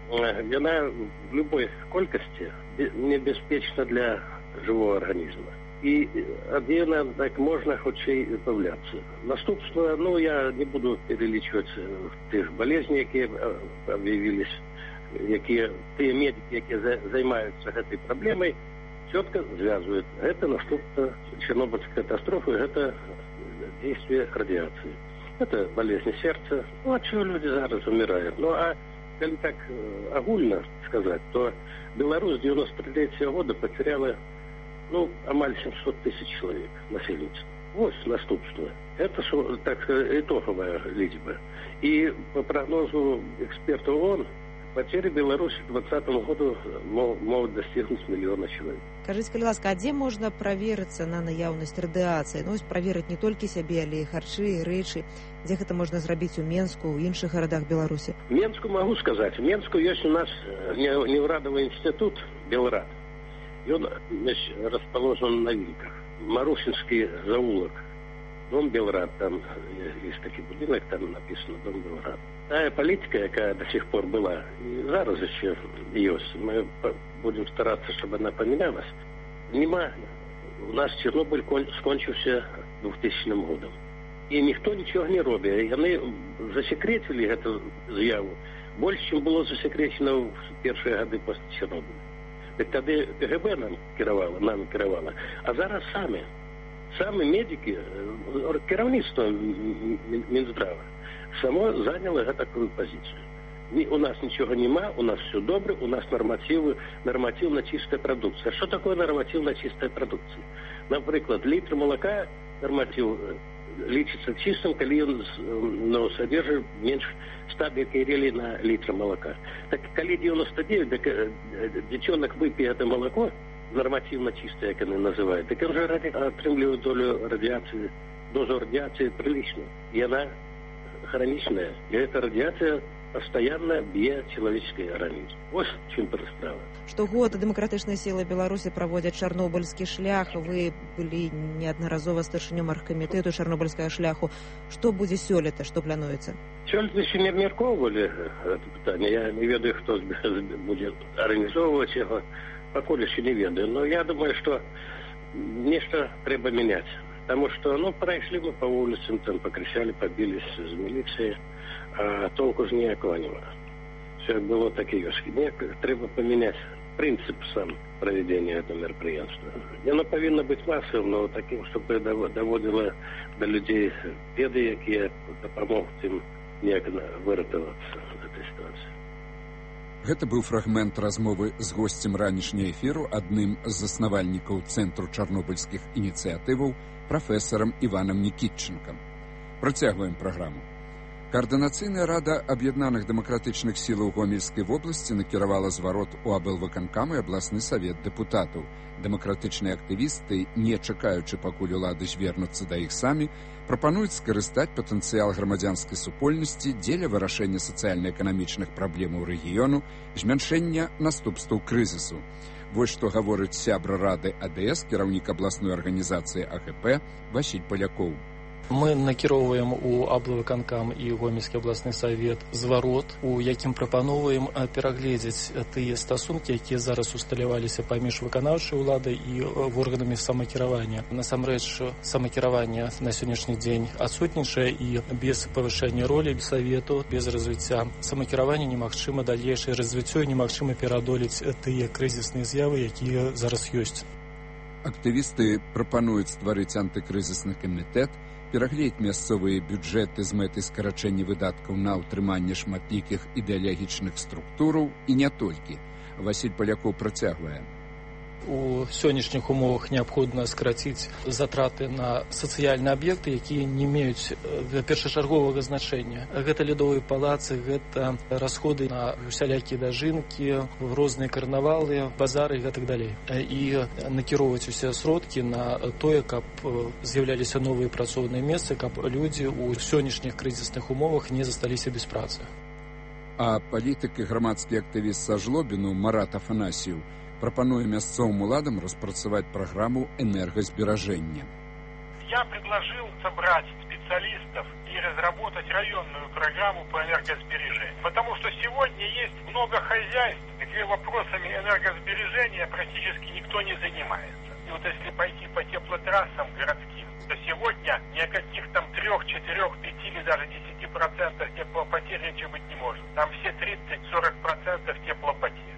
она в любой колькости небеспечна для живого организма. И от нее так можно хутчэй избавляться. Наступства, я не буду перелічваць тых болезней, якія объявились, якія тыя медики, якія займаюцца гэтай праблемай, четко связывают. Это наступство Чернобыльской катастрофы, это действие радиации. Это болезни сердца. От чего люди зараз умирают. А если так огульно сказать, то Беларусь 93 года потеряла амаль 700 тысяч человек населенцев. Вот наступство. Это, так сказать, итоговая личба. И по прогнозу экспертов ООН, потери Беларуси к 2020 году могут достигнуть 1 миллиона человек. Скажите, калі ласка, а дзе можна праверыцца на наяўнасць радыацыі? Праверыць не толькі сябе, але і харчы, і рэчы. Дзе гэта можна зрабіць у Менску, у іншых гарадах Беларусі? В Менску могу сказать. В Менску есть у нас неўрадавый институт Белрад. И он расположен на Вильках. Марусинский заулок. Дом Белрад, там есть такой будинок, там написано Дом Белрад. Та политика, яка до сих пор была, и зараз еще есть, мы будем стараться, чтобы она поменялась. Нема. У нас Чернобыль скончился 2000 годом. И никто ничего не робит. Они засекретили эту заяву больше, чем было засекречено в первые годы после Чернобыля. Ведь тогда КГБ нам кировало. А зараз сами медики, керівництво Минздрава, само заняло такую позицию. У нас ничего нема, у нас все добре, у нас нормативно чистая продукция. Что такое нормативно чистая продукция? Например, литр молока норматив лічится чистым, коли он содержит меньше 100 беккерелей на литр молока. Так коли 99, так детенок выпьет это молоко, нормативно чистое, как они называют, так он же отрымливает дозу радиации приличную. И она хроничная. И эта радиация постоянно б'е человеческий организм. Вот в чем справа. Штогод дэмакратычныя сілы Беларусі праводзяць чарнобыльскі шлях. Вы былі неаднаразова старшынём аргкамітэту чарнобыльскага шляху. Што будзе сёлета, што плануецца? Сёлета еще не абмяркоўвалі это пытанне. Я не ведаю, хто будзе арганізоўваць яго. Пакуль еще не ведаю. Но я думаю, что нешта трэба менять. Потому что, пройшли бы по улицам, там покричали, побились з міліції, а толку ж ніякого нема. Все было так и есть. Треба поменять принцип сам проведения этого мероприятия. Оно повинно быть массовым, но таким, чтобы доводило до людей беды, які допомогут им неяк выратоваться в этой ситуации. Гэта быў фрагмент размовы з госцем ранішняга эфіру, адным з заснавальнікаў Цэнтру чарнобыльскіх ініцыятываў, прафесарам Іванам Нікітчынкам. Працягваем праграму. Координаційная рада Об'єднаних демократичних сил у Гомельській області накіравала зварот у аблвыканкам і абласны савет дэпутатаў. Дэмакратычныя актывісты, не чакаючы пакуль улады звернуцца да іх самі, прапануюць скарыстаць патэнцыял грамадзянскай супольнасці дзеля вырашэння сацыяльна-эканамічных праблемаў рэгіёну, змяншэння наступстваў крызісу. Вось што гаворыць сябра рады АДС, кіраўнік абласной арганізацыі АГП Васіль Палякоў. Мы накіроўваем у аблвыканкам і Гомельскі абласны савет зварот, у якім прапановваем перагледзець тыя стасункі, якія зараз усталяваліся паміж выканаўчай уладай і органамі самакіравання. Насамрэч, самакіраванне на сённяшні дзень адсутнічае, і без павышэння ролі савету, без развіцця самакіравання немагчыма далейшае развіццё, немагчыма пераадолець тыя крызісныя з'явы, якія зараз ёсць. Актывісты прапануюць стварыць антыкрызісны камітэт, перагледзець мясцовыя бюджэты з мэтай скарачэння выдаткаў на ўтрыманне шматлікіх ідэалагічных структураў і не толькі. Васіль Палякоў працягвае. У сённяшніх умовах неабходна скараціць затраты на сацыяльныя аб'екты, якія не меюць першачарговага значэння. Гэта лядовыя палацы, гэта расходы на усялякія дажынкі, розныя карнавалы, базары і гэтак далей. І накіроўваць усе сродкі на тое, каб з'яўляліся новыя працоўныя месцы, каб людзі ў сённяшніх крызісных умовах не засталіся без працы. А палітык і грамадскі актывіст са Жлобіну Марат Афанасьев прапануе мясцовым уладам распрацаваць праграму энергосбережения. Я предложил собрать специалистов и разработать районную программу по энергосбережению. Потому что сегодня есть много хозяйств, где вопросами энергосбережения практически никто не занимается. И вот если пойти по теплотрассам городским, то сегодня ни о каких там 3, 4, 5 или даже 10% теплопотерь речи быть не может. Там все 30-40% теплопотерь.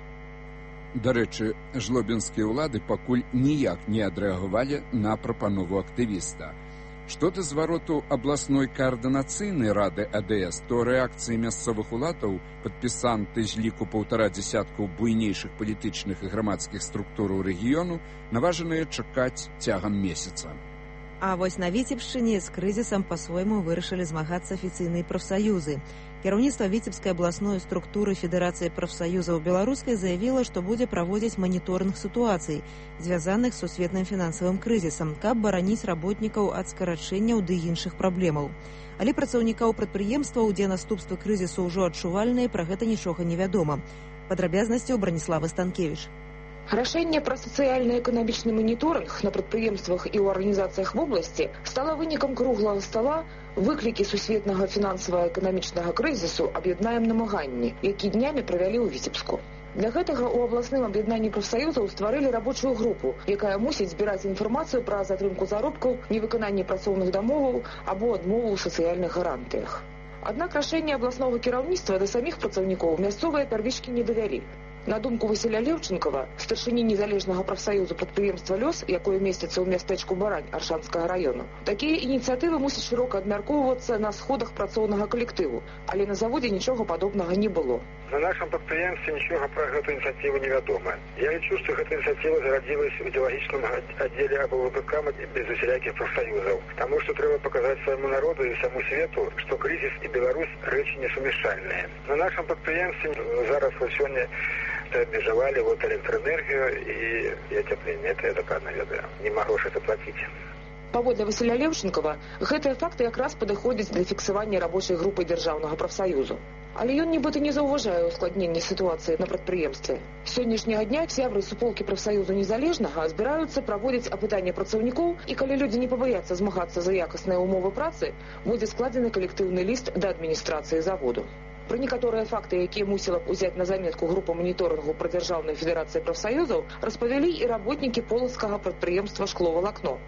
Дарэчы, жлобінскія ўлады пакуль ніяк не адрэагавалі на прапанову актывіста. Што да звароту абласной координацыйнай рады АДС, то рэакцыі мясцовых уладаў, падпісанты з ліку 1,5 дзясяткаў буйнейшых палітычных і грамадскіх структураў рэгіёну, наважаныя чакаць цягам месяца. А вось на Віцебшчыне з крызісам па-свойму вырашылі змагацца афіцыйныя прафсаюзы. Кіраўніцтва Віцебскай абласной структуры Федэрацыі прафсаюзаў беларускай заявіла, што будзе праводзіць маніторынг сітуацый, звязаных з сусветным фінансавым крызісам, каб бараніць работнікаў ад скарачэнняў ды іншых праблемаў. Але працаўнікаў прадпрыемстваў, дзе наступствы крызісу ўжо адчувальныя, пра гэта нічога не вядома. Падрабязнасці ў Браніславы Станкевіч. Рашэнне пра сацыяльна-эканамічны маніторынг на прадпрыемствах і ў арганізацыях вобласці стала вынікам круглага стала выклікі сусветнага фінансава-эканамічнага крызісу «Аб'яднаем намаганні», які днямі правялі ў Віцебску. Для гэтага ў абласным аб'яднанні прафсаюзаў стварылі рабочую групу, якая мусіць збіраць інфармацыю пра затрымку заробкаў, невыкананне працоўных дамоваў або адмову ў сацыяльных гарантыях. Аднак рашэнне абласнога кіраўніцтва да саміх працаўнікоў мясцовыя пярвічкі не давялі. На думку Васіля Леўчынкава, старшыні незалежнага прафсаюзу прадпрыемства «Лёс», якое месціцца ў мястэчку Барань Аршанскага раёну, такія ініцыятывы мусяць шырока абмяркоўвацца на сходах працоўнага калектыву, але на заводзе нічога падобнага не было. На нашым прадпрыемстве нічога пра гэту ініцыятыву невядома. Я лічу, што гэта ініцыятыва зарадзілася ў ідэалагічным аддзеле АБВК без усялякіх прафсаюзаў, таму што трэба паказаць свайму народу і всяму свету, што крызіс і Беларусь рэчы несумяшальныя. На нашым прадпрыемстве зараз сёння абмежавалі электроэнергію і ацяпленне. Это я дакладна ведаю. Нема грошай заплаціць. Паводле Васіля Леўчынкава, гэтыя факты якраз падыходзяць для фіксавання рабочай групы дзяржаўнага прафсаюзу. Але ён нібыта не заўважае ускладнення сітуацыі на прадпрыемстве. Сённяшняга дня сябры суполкі прафсаюзу незалежнага збіраюцца праводзіць апытанне працаўнікоў, і калі людзі не пабаяцца змагацца за якасныя умовы працы, будзе складзены калектыўны ліст да адміністрацыі заводу. Пра некаторыя факты, якія мусіла б узяць на заметку група маніторынгу пра дзяржаўнай федэрацыі прафсаюзаў, распавялі і работнікі полацкага прадпрыемства «Шкловалакно».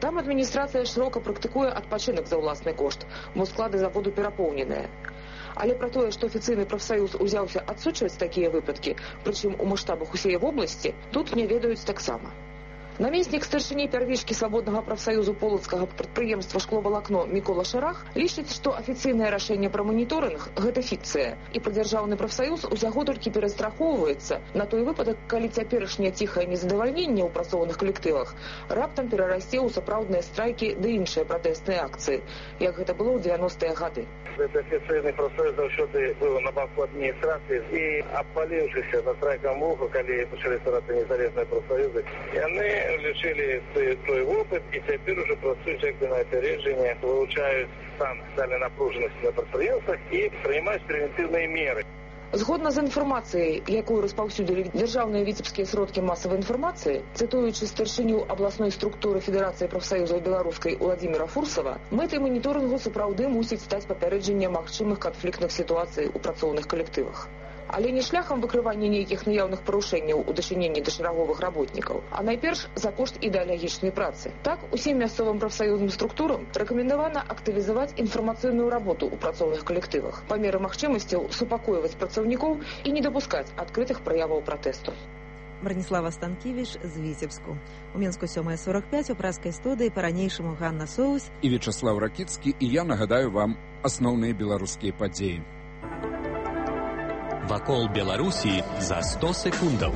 Там адміністрацыя шырока практыкуе адпачынак за ўласны кошт, бо склады заводу перапоўненыя. Але пра тое, што афіцыйны прафсаюз узяўся адсочваць такія выпадкі, прычым у маштабах усей вобласці, тут не ведаюць таксама. Намеснік старшыні пярвічкі свабоднага прафсаюзу полацкага прадпрыемства «Шкловалакно» Мікола Шарах лічыць, што афіцыйнае рашэнне пра маніторынг – гэта фікцыя, і прадзяржаўны прафсаюз усяго толькі перастрахоўваецца на той выпадак, калі цяперашняе ціхае незадавальненне ў працоўных калектывах раптам перарасце ў сапраўдныя страйкі ды іншыя пратэсныя акцыі, як гэта было ў 90-е гады. Гэты афіцыйны прафсаюз заўсёды быў на баку адміністрацыі і абпаліўшыся на страйкам вуху, калі пачалі стварацца незалежныя прафсаюзы, яны лічылі той опыт і цяпер ужо працуюць як бы на апярэджанне, вывучаюць стан социальной напружанасці на прадпрыемствах і прымаюць прэвентыўныя меры. Згодна з інфармацыяй, якую распаўсюдзілі дзяржаўныя віцебскія сродкі масавай інфармацыі, цытуючы старшыню абласной структуры Федэрацыі прафсаюзаў беларускай Уладзіміра Фурсава, мэтай маніторынгу сапраўды мусіць стаць папярэджанне магчымых канфліктных сітуацый у працоўных калектывах. Але не шляхам выкрывання нейкіх наяўных парушэнняў у дачыненні да шараговых работнікаў, а найперш за кошт ідэалагічнай працы. Так, усім мясцовым прафсаюзным структурам рэкамендавана актывізаваць інфармацыйную работу ў працоўных калектывах, па меры магчымасцяў супакойваць працаўнікоў і не дапускаць адкрытых праяваў пратэсту. Браніслава Станкевіч з Віцебску. У Мінску 7:45 у праскай студыі па-ранейшаму Ганна Соус і Вячаслав Ракіцкі, і я нагадаю вам асноўныя беларускія падзеі. Вакол Беларусі за 100 секундаў.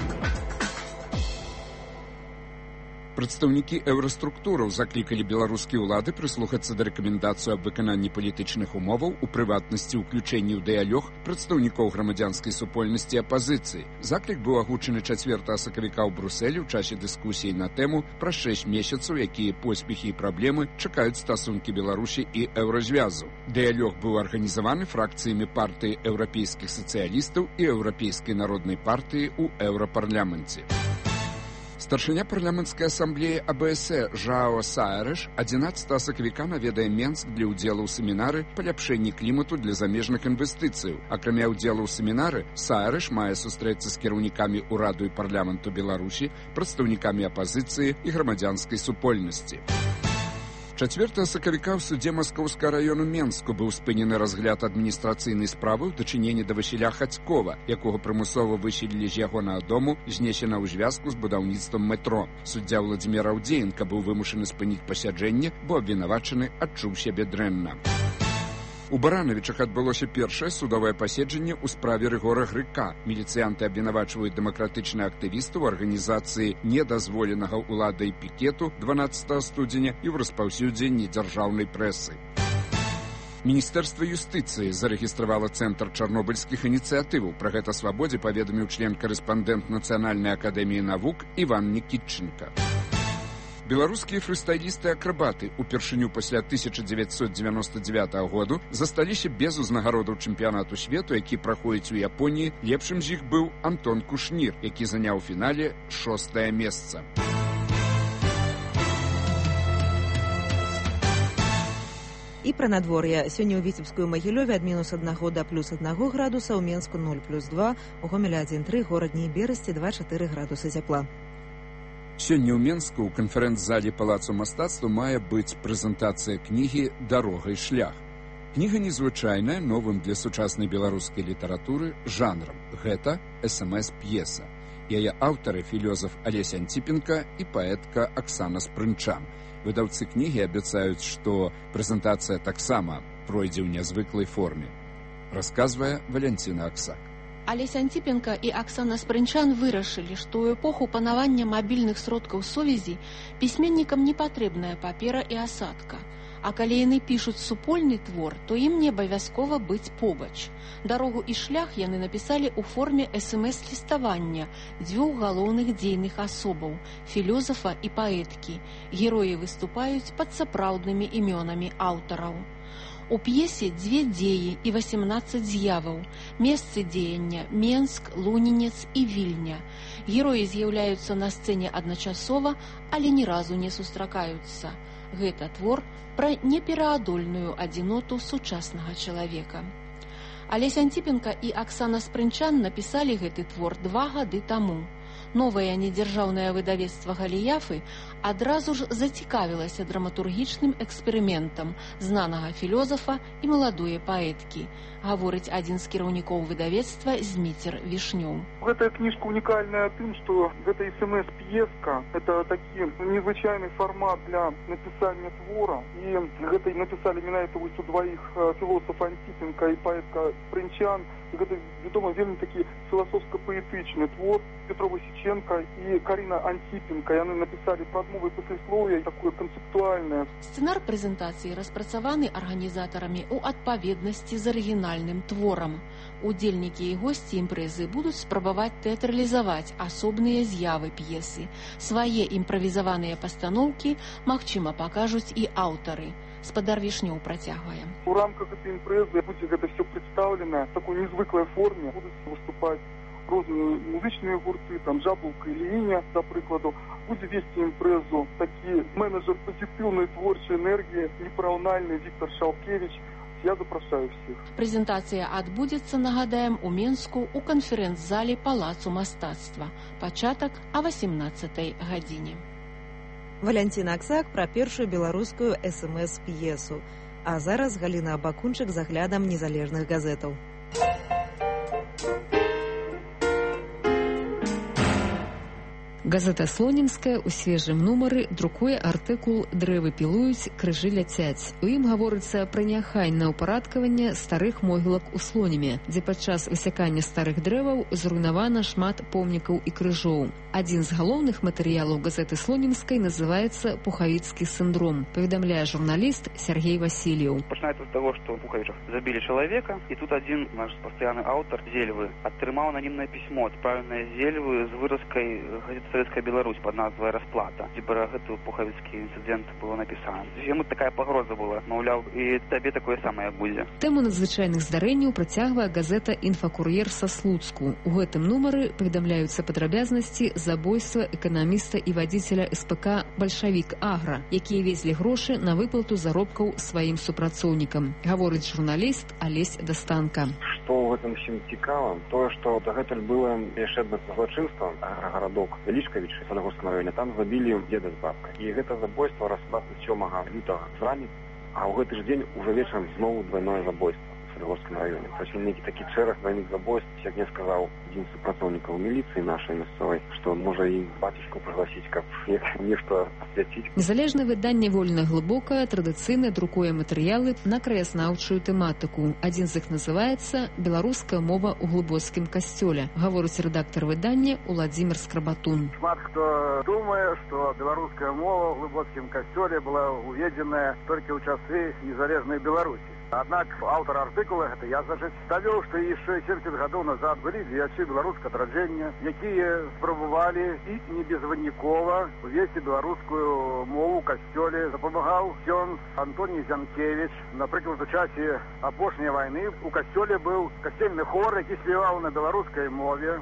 Прадстаўнікі еўраструктураў заклікалі беларускія ўлады прыслухацца да рэкамендацыю аб выкананні палітычных умоваў, у прыватнасці ўключэнні ў дыялог прадстаўнікоў грамадзянскай супольнасці і апазіцыі. Заклік быў агучаны 4 сакавіка ў Брусэлі ў часе дыскусіі на тэму пра 6 месяцаў, якія поспехі і праблемы чакаюць стасункі Беларусі і еўразвязу. Дыялог быў арганізаваны фракцыямі партыі еўрапейскіх сацыялістаў і еўрапейскай народнай партыі ў еўрапарламенце. Старшыня парламенцкай асамблеі АБС Жао Сайрэш 11 сакавіка наведае Менск для ўдзелу ў семінары паляпшэнні клімату для замежных інвестыцыяў. Акрамя ўдзелу ў семінары, Сайрэш мае сустрэцца з кіраўнікамі ўраду і парламенту Беларусі, прадстаўнікамі апазіцыі і грамадзянскай супольнасці. 4 сакавіка ў судзе Маскоўскага раёну Менску быў спынены разгляд адміністрацыйнай справы ў дачыненні да Васіля Хацькова, якога прымусова выселілі з ягонага дому, знесена ў звязку з будаўніцтвам метро. Суддзя Владзімір Аўдзеенка быў вымушаны спыніць пасяджэнне, бо абвінавачаны адчуў сябе дрэнна. У Баранавічах адбылося першае судовае паседжанне ў справе Рыгора Грыка. Міліцыянты абвінавачваюць дэмакратычныя актывісты ў арганізацыі недазволенага ўладай пікету 12 студзеня і ў распаўсюдзенні дзяржаўнай прэсы. Міністэрства юстыцыі зарэгістравала Цэнтр чарнобыльскіх ініцыятываў. Пра гэта «Свабодзе» паведаміў член-карэспандэнт Нацыянальнай акадэміі навук Іван Нікітченка. Беларускія фрыстайлісты-акрабаты упершыню пасля 1999 году засталіся без узнагародаў чэмпіянату свету, які праходзіць у Японіі. Лепшым з іх быў Антон Кушнір, які заняў у фінале 6-е месца. І пра надвор'е. Сёння ў Віцебскую Магілёве ад -1 да +1 градуса, у Менску 0+2, у Гомелі 1,3, горадні Берасці 2,4 градусы цяпла. Сёння ў Менску ў канферэнц-зале Палацу мастацтва мае быць прэзентацыя кнігі «Дарога і шлях». Кніга незвычайная, новым для сучаснай беларускай літаратуры жанрам. Гэта СМС-п'еса. Яе аўтары філёзаф Алесь Анціпенка і паэтка Аксана Спрынчан. Выдаўцы кнігі абяцаюць, што прэзентацыя таксама пройдзе ў нязвыклай форме. Расказвае Валянціна Аксак. Алесь Анціпенка і Аксана Спрынчан вырашылі, што ў эпоху панавання мабільных сродкаў сувязі пісьменнікам не патрэбная папера і асадка. А калі яны пішуць супольны твор, то ім не абавязкова быць побач. «Дарогу і шлях» яны напісалі ў форме СМС-ліставання дзвюх галоўных дзейных асобаў – філёзафа і паэткі. Героі выступаюць пад сапраўднымі імёнамі аўтараў. У п'есе 2 дзеі і 18 з'яваў. Месцы дзеяння – Менск, Лунінец і Вільня. Героі з'яўляюцца на сцэне адначасова, але ні разу не сустракаюцца. Гэта твор пра непераадольную адзіноту сучаснага чалавека. Алесь Анціпенка і Аксана Спрынчан напісалі гэты твор 2 гады таму. Новае недзяржаўнае выдавецтва Галіяфы адразу ж зацікавілася драматургічным эксперыментам знанага філёзафа і маладое паэткі, гаворыць адзін з кіраўнікоў выдавецтва Зміцер Вішнёў. Гэтая кніжка унікальная тым, што гэта СМС-п'еска, это такі незвычайны фармат для напісання твора, і гэта напісалі менавіта вось у дваіх філосаф Антіпенка і паэтка Спрынчан. Гэта, вядома, вельмі такі філасофска-паэтычны твор Петрова Січенка і Каріна Антіпенка. Яны напісалі прадмовы паслеслоўя, такое канцэптуальнае. Сцэнар прэзентацыі распрацаваны арганізатарамі ў адпаведнасці з арыгінальным творам. Удзельнікі і госці імпрэзы будуць спрабаваць тэатралізаваць асобныя з'явы п'есы. Свае імправізаваныя пастаноўкі, магчыма, пакажуць і аўтары. Спадар Вішнёў працягвае. У рамках гэтай імпрэзы будзе гэта все прадстаўлена в такой незвыклай форме. Будуць выступаць розныя музычныя гурты, там Жабулка і Ліня, да прыкладу. Будзе весці імпрэзу такі менеджер пазітыўнай творчай энергіі, непараўнальны Віктор Шалкевіч. Я запрашаю всіх. Прэзентацыя адбудзецца, нагадаем, у Менску у канферэнц-зале Палацу мастацтва. Пачатак о 18 гадзіне. Валянціна Аксак пра першую беларускую СМС-п'есу. А зараз Галіна Абакунчык з аглядам незалежных газетаў. Газета «Слонімская» у свежым нумары друкуе артыкул «Дрэвы пілуюць, крыжы ляцяць». У ім гаворыцца пра няхайнае ўпарадкаванне старых могілак у Слоніме, дзе падчас высякання старых дрэваў зруйнавана шмат помнікаў і крыжоў. Адзін з галоўных матэрыялаў газеты «Слонімскай» называецца «Пухавіцкі синдром», паведамляе журналіст Сергей Васильев. Пачынаецца з таго, што ў Пухавічах забілі чалавека, і тут адзін наш пастаянны аўтар Зельвы атрымаў ананімнае пісьмо, адправленае Зельвы з выразкай газеты «Советская Беларусь» под назвай «Расплата», дзе пра гэты пухавіцкі інцыдэнт было напісана. Яму такая пагроза была, маўляў, і табе такое самае будзе. Тэму надзвычайных здарэнняў працягвае газета «Інфакур'ер» са Слуцку. У гэтым нумары паведамляюцца падрабязнасці забойства эканаміста і вадзіцеля СПК «Бальшавік Агра», якія везлі грошы на выплату заробкаў сваім супрацоўнікам. Гаворыць журналіст Алесь Дастанка. Што ў гэтым усім цікава, тое, што дагэтуль было яшчэ адно злачынства, гарадок Велічкавіч в Салігорскім раёне, там забілі дзеда з бабкай. І гэта забойства распад 7 лютага з раніцы, а ў гэты ж дзень ужо вечарам зноў двойное забойство в Салігорскім раёне. Прычым нейкі такі шэраг двойных забойств, як мне сказаў адзін з супрацоўнікаў міліцыі нашай мясцовай, што можа і бацюшку прыгласіць, каб нешта асвяціць. Незалежнае выданне «Вольна глыбокая» традыцыйна друкуе матэрыялы на краязнаўчую тэматыку. Адзін з іх называецца «Беларуская мова ў глыбоцкім касцёле», гаворыць рэдактар выдання Уладзімір Скрабатун. Шмат хто думае, што беларуская мова ў глыбоцкім касцёле была уведзеная толькі ў часы незалежнай Беларусі. Аднак аўтар артыкула, гэта я ставіў, што яшчэ 70 гадоў назад былі дзеячы беларускага адраджэння, якія спрабавалі і не безвынікова увесці беларускую мову ў касцёле. Дапамагаў ксёндз Антоній Зянкевіч. Напрыклад, у часе апошняй вайны у касцёле быў касцельны хор, які спяваў на беларускай мове.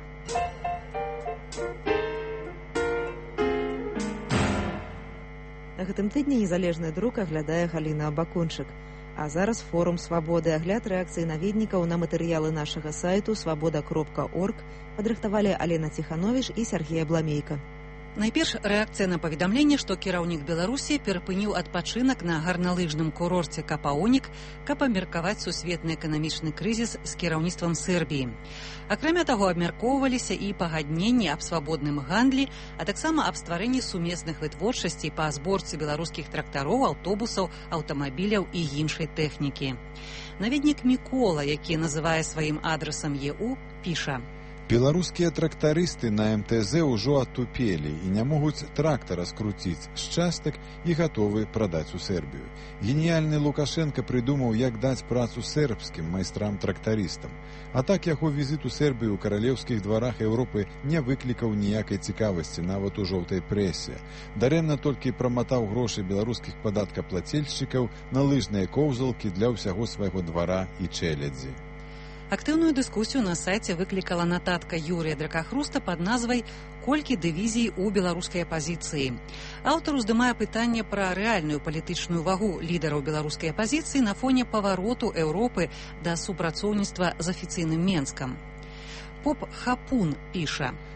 На гэтым тыдні незалежны друк аглядае Галіна Абакунчык. А зараз форум «Свабоды», агляд рэакцыі наведнікаў на матэрыялы нашага сайту свабода.орг падрыхтавалі Алена Ціхановіч і Сергей Абламейка. Найперш рэакцыя на паведамленне, што кіраўнік Беларусі перапыніў адпачынак на гарналыжным курорце Капаонік, каб абмеркаваць сусветны эканамічны крызіс з кіраўніцтвам Сербіі. Акрамя таго, абмяркоўваліся і пагадненні аб свабодным гандлі, а таксама аб стварэнні сумесных вытворчасцей па зборцы беларускіх трактароў, аўтобусаў, аўтамабіляў і іншай тэхнікі. Наведнік Мікола, які называе сваім адрасам ЕУ, піша: Беларускія трактарысты на МТЗ ўжо атупелі і не могуць трактара скруціць з частак і гатовы прадаць у Сербію. Геніяльны Лукашенко прыдумаў, як даць працу сербскім майстрам-трактарыстам. А так яго візіт у Сербію ў каралеўскіх дварах Еўропы не выклікаў ніякай цікавасці нават у жоўтай прэсе. Дарэмна толькі праматаў грошы беларускіх падаткаплацельшчыкаў на лыжныя коўзалкі для ўсяго свайго двара і чэлядзі. Актыўную дыскусію на сайце выклікала нататка Юрія Дракахруста пад назвай «Колькі дывізій у беларускай апазіцыі». Аўтар уздымае пытанне пра рэальную палітычную вагу лідараў беларускай апазіцыі на фоне павароту Еўропы да супрацоўніцтва з афіцыйным Менскам. Поп Хапун піша: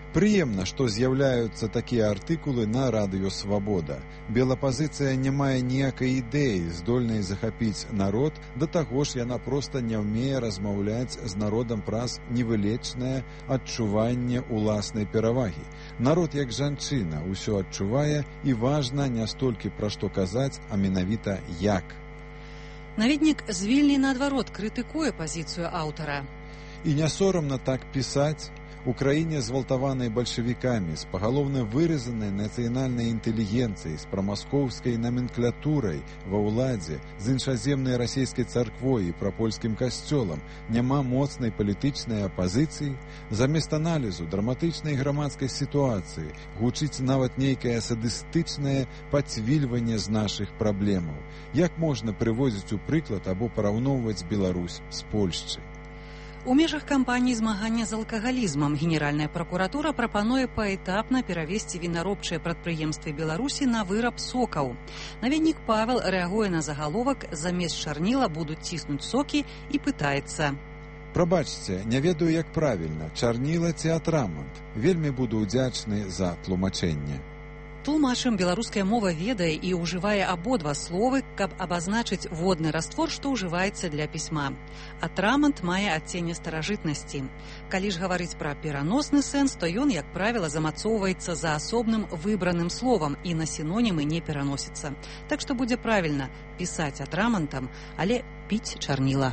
Прыемна, што з'яўляюцца такія артыкулы на радыё «Свабода». Белапазіцыя не мае ніякай ідэі, здольнай захапіць народ, да таго ж яна проста не ўмее размаўляць з народам праз невылечнае адчуванне ўласнай перавагі. Народ, як жанчына, усё адчувае, і важна не столькі пра што казаць, а менавіта як. Наведнік з Вільні, наадварот, крытыкуе пазіцыю аўтара. І не сорамна так пісаць. У краіне згвалтаванай бальшавікамі, з пагалоўна выразанай нацыянальнай інтэлігенцыяй, з прамаскоўскай наменклатурай ва ўладзе, з іншаземнай расійскай царквой і прапольскім касцёлам, няма моцнай палітычнай апазіцыі. Замест аналізу драматычнай грамадскай сітуацыі гучыць нават нейкае садыстычнае пацвільванне з нашых праблемаў. Як можна прыводзіць у прыклад або параўноўваць Беларусь з Польшчай? У межах кампаніі змагання з алкагалізмам Генеральная пракуратура прапануе паэтапна перавесці вінаробчыя прадпрыемствы Беларусі на выраб сокаў. Наведнік Павел рэагуе на загаловак «Замест чарніла будуць ціснуць сокі» і пытаецца. Прабачце, не ведаю, як правільна, чарніла ці атрамант. Вельмі буду ўдзячны за тлумачэнне. Тлумачым, беларуская мова ведае і ўжывае абодва словы, каб абазначыць водны раствор, што ўжываецца для пісьма. Атрамант мае адценне старажытнасці. Калі ж гаварыць пра пераносны сэнс, то ён, як правіла, замацоўваецца за асобным выбраным словам і на сінонімы не пераносіцца. Так што будзе правільна пісаць атрамантам, але піць чарніла.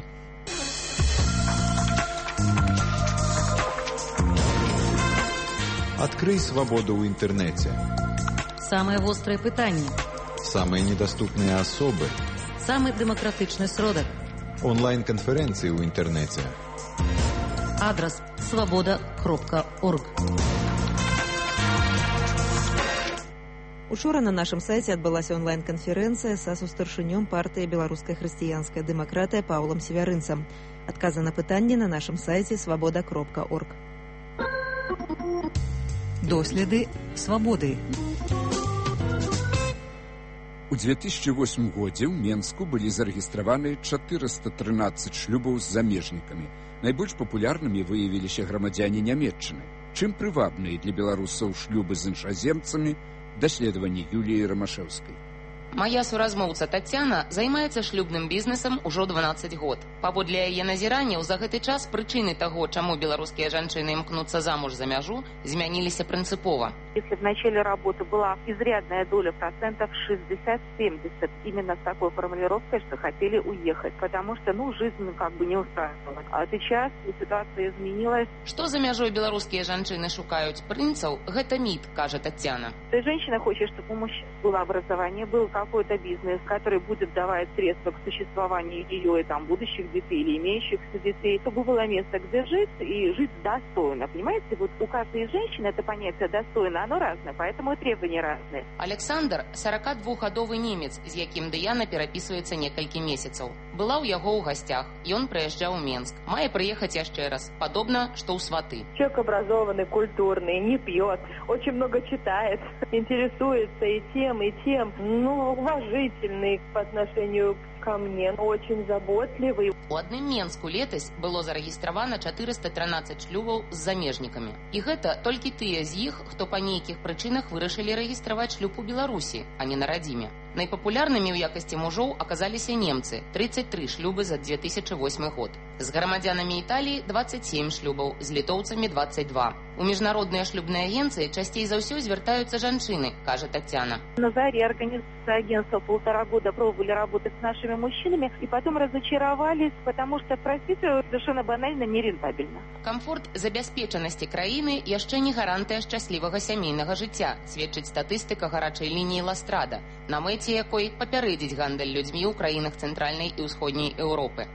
Адкрый свабоду ў інтэрнэце. Самые вострые пытанні. Самые недоступные особы. Самый демократичный сродок. Онлайн-конференции ў інтэрнэце. Адрес svoboda.org. Учора на нашым сайце адбылася онлайн-канферэнцыя са сустаршынём партыі «Беларуская хрысціянская дэмакратыя» Паўлам Севярынцам. Адказы на пытанні на нашым сайце svoboda.org. Доследы свабоды. У 2008 годзе ў Менску былі зарэгістраваны 413 шлюбаў з замежнікамі. Найбольш папулярнымі выявіліся грамадзяне Нямецчыны. Чым прывабныя для беларусаў шлюбы з іншаземцамі? Даследаванне Юліі Рамашэўскай. Моя суразмоўца Тацяна займаецца шлюбным бізнесам ужо 12 год. Паводле яе назіранняў, за гэты час прычыны таго, чаму беларускія жанчыны імкнуцца замуж за мяжу, змяніліся прынцыпова. Если в начале работы была изрядная доля процентов 60-70, именно с такой формулировкой, что хотели уехать, потому что, жизнь не устраивала. А сейчас ситуация изменилась. Что за мяжой белорусские женщины шукают принцев, это миф, кажет Татьяна. Женщина хочет, чтобы у мужчин было образование, был какой-то бизнес, который будет давать средства к существованию ее и будущих детей или имеющихся детей, чтобы было место, где жить и жить достойно. Понимаете, у каждой женщины это понятие достойно, оно разное, поэтому и требования разные. Александр – 42-гадовы немец, з якім Дыяна перапісваецца некалькі месяцаў. Была ў яго ў гасцях, і он прыязджаў у Менск. Мае прыехаць яшчэ раз, падобна, што ў сваты. Человек образованный, культурный, не пьет, очень много читает, интересуется и тем, уважительный по отношению ко мне, очень заботливый. У адным Менску летась было зарэгістравана 413 шлюбаў з замежнікамі. І гэта толькі тыя з іх, хто па нейкіх прычынах вырашылі рэгістраваць шлюб у Беларусі, а не на радзіме. Найпапулярнымі ў якасці мужоў аказаліся немцы – 33 шлюбы за 2008 год. З грамадзянамі Італіі – 27 шлюбаў, з літоўцамі – 22. У міжнародныя шлюбныя агенцыі часцей за ўсё звяртаюцца жанчыны, кажа Татьяна. На заре организация агентства 1,5 года пробовали работать с нашими мужчинами и потом разочаровались, потому что, простите, совершенно банально нерентабельно. Камфорт забяспечанасці краіны яшчэ не гарантыя шчаслівага сямейнага жыцця, сведчыць статыстыка гарачай лініі Ластрада, на мэце якой папярэдзіць гандаль людзьмі ў краінах цэнтральнай і ўсходняй Еўропы.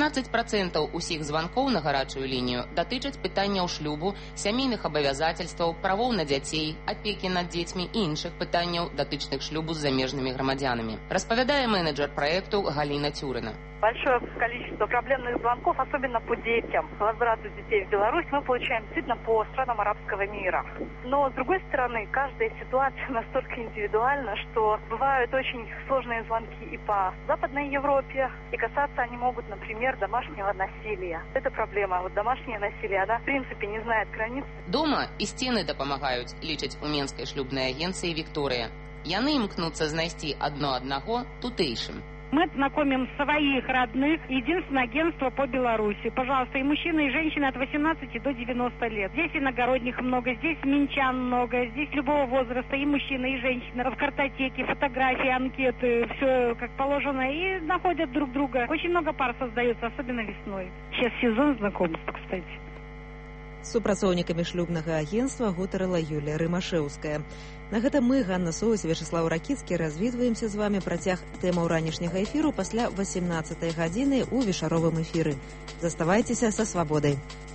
14% усіх званкоў на гарачую лінію датычаць пытанняў шлюбу, сямейных абавязательстваў, правоў на дзяцей, апекі над дзецьмі і іншых пытанняў датычных шлюбу з замежнымі грамадзянамі. Распавядае менеджер праекту Галіна Цюрына. большое количество проблемных звонков, особенно по детям. Возврату детей в Беларусь мы получаем действительно по странам арабского мира. Но, с другой стороны, каждая ситуация настолько индивидуальна, что бывают очень сложные звонки и по Западной Европе, и касаться они могут, например, домашнего насилия. Это проблема. Вот домашнее насилие, она, в принципе, не знает границ. Дома і сцены дапамагаюць, лічаць у менскай шлюбнай агенцыі Вікторыя. Яны імкнуцца знайсці адно аднаго тутэйшым. Мы знакомим своих родных. Единственное агентство по Беларуси. Пожалуйста, и мужчины, и женщины от 18 до 90 лет. Здесь иногородних много, здесь минчан много, здесь любого возраста, и мужчины, и женщины. В картотеке, фотографии, анкеты, все как положено. И находят друг друга. Очень много пар создается, особенно весной. Сейчас сезон знакомств, кстати. З супрацоўнікамі шлюбнага агенства гутарыла Юлія Рымашэўская. На гэта мы, Ганна Соўс, Вячеслав Ракіцкі, развітваемся з вами. Працяг тэмаў ранішняга эфіру пасля 18 гадзіны ў вечаровым эфіры. Заставайцеся са свабодай.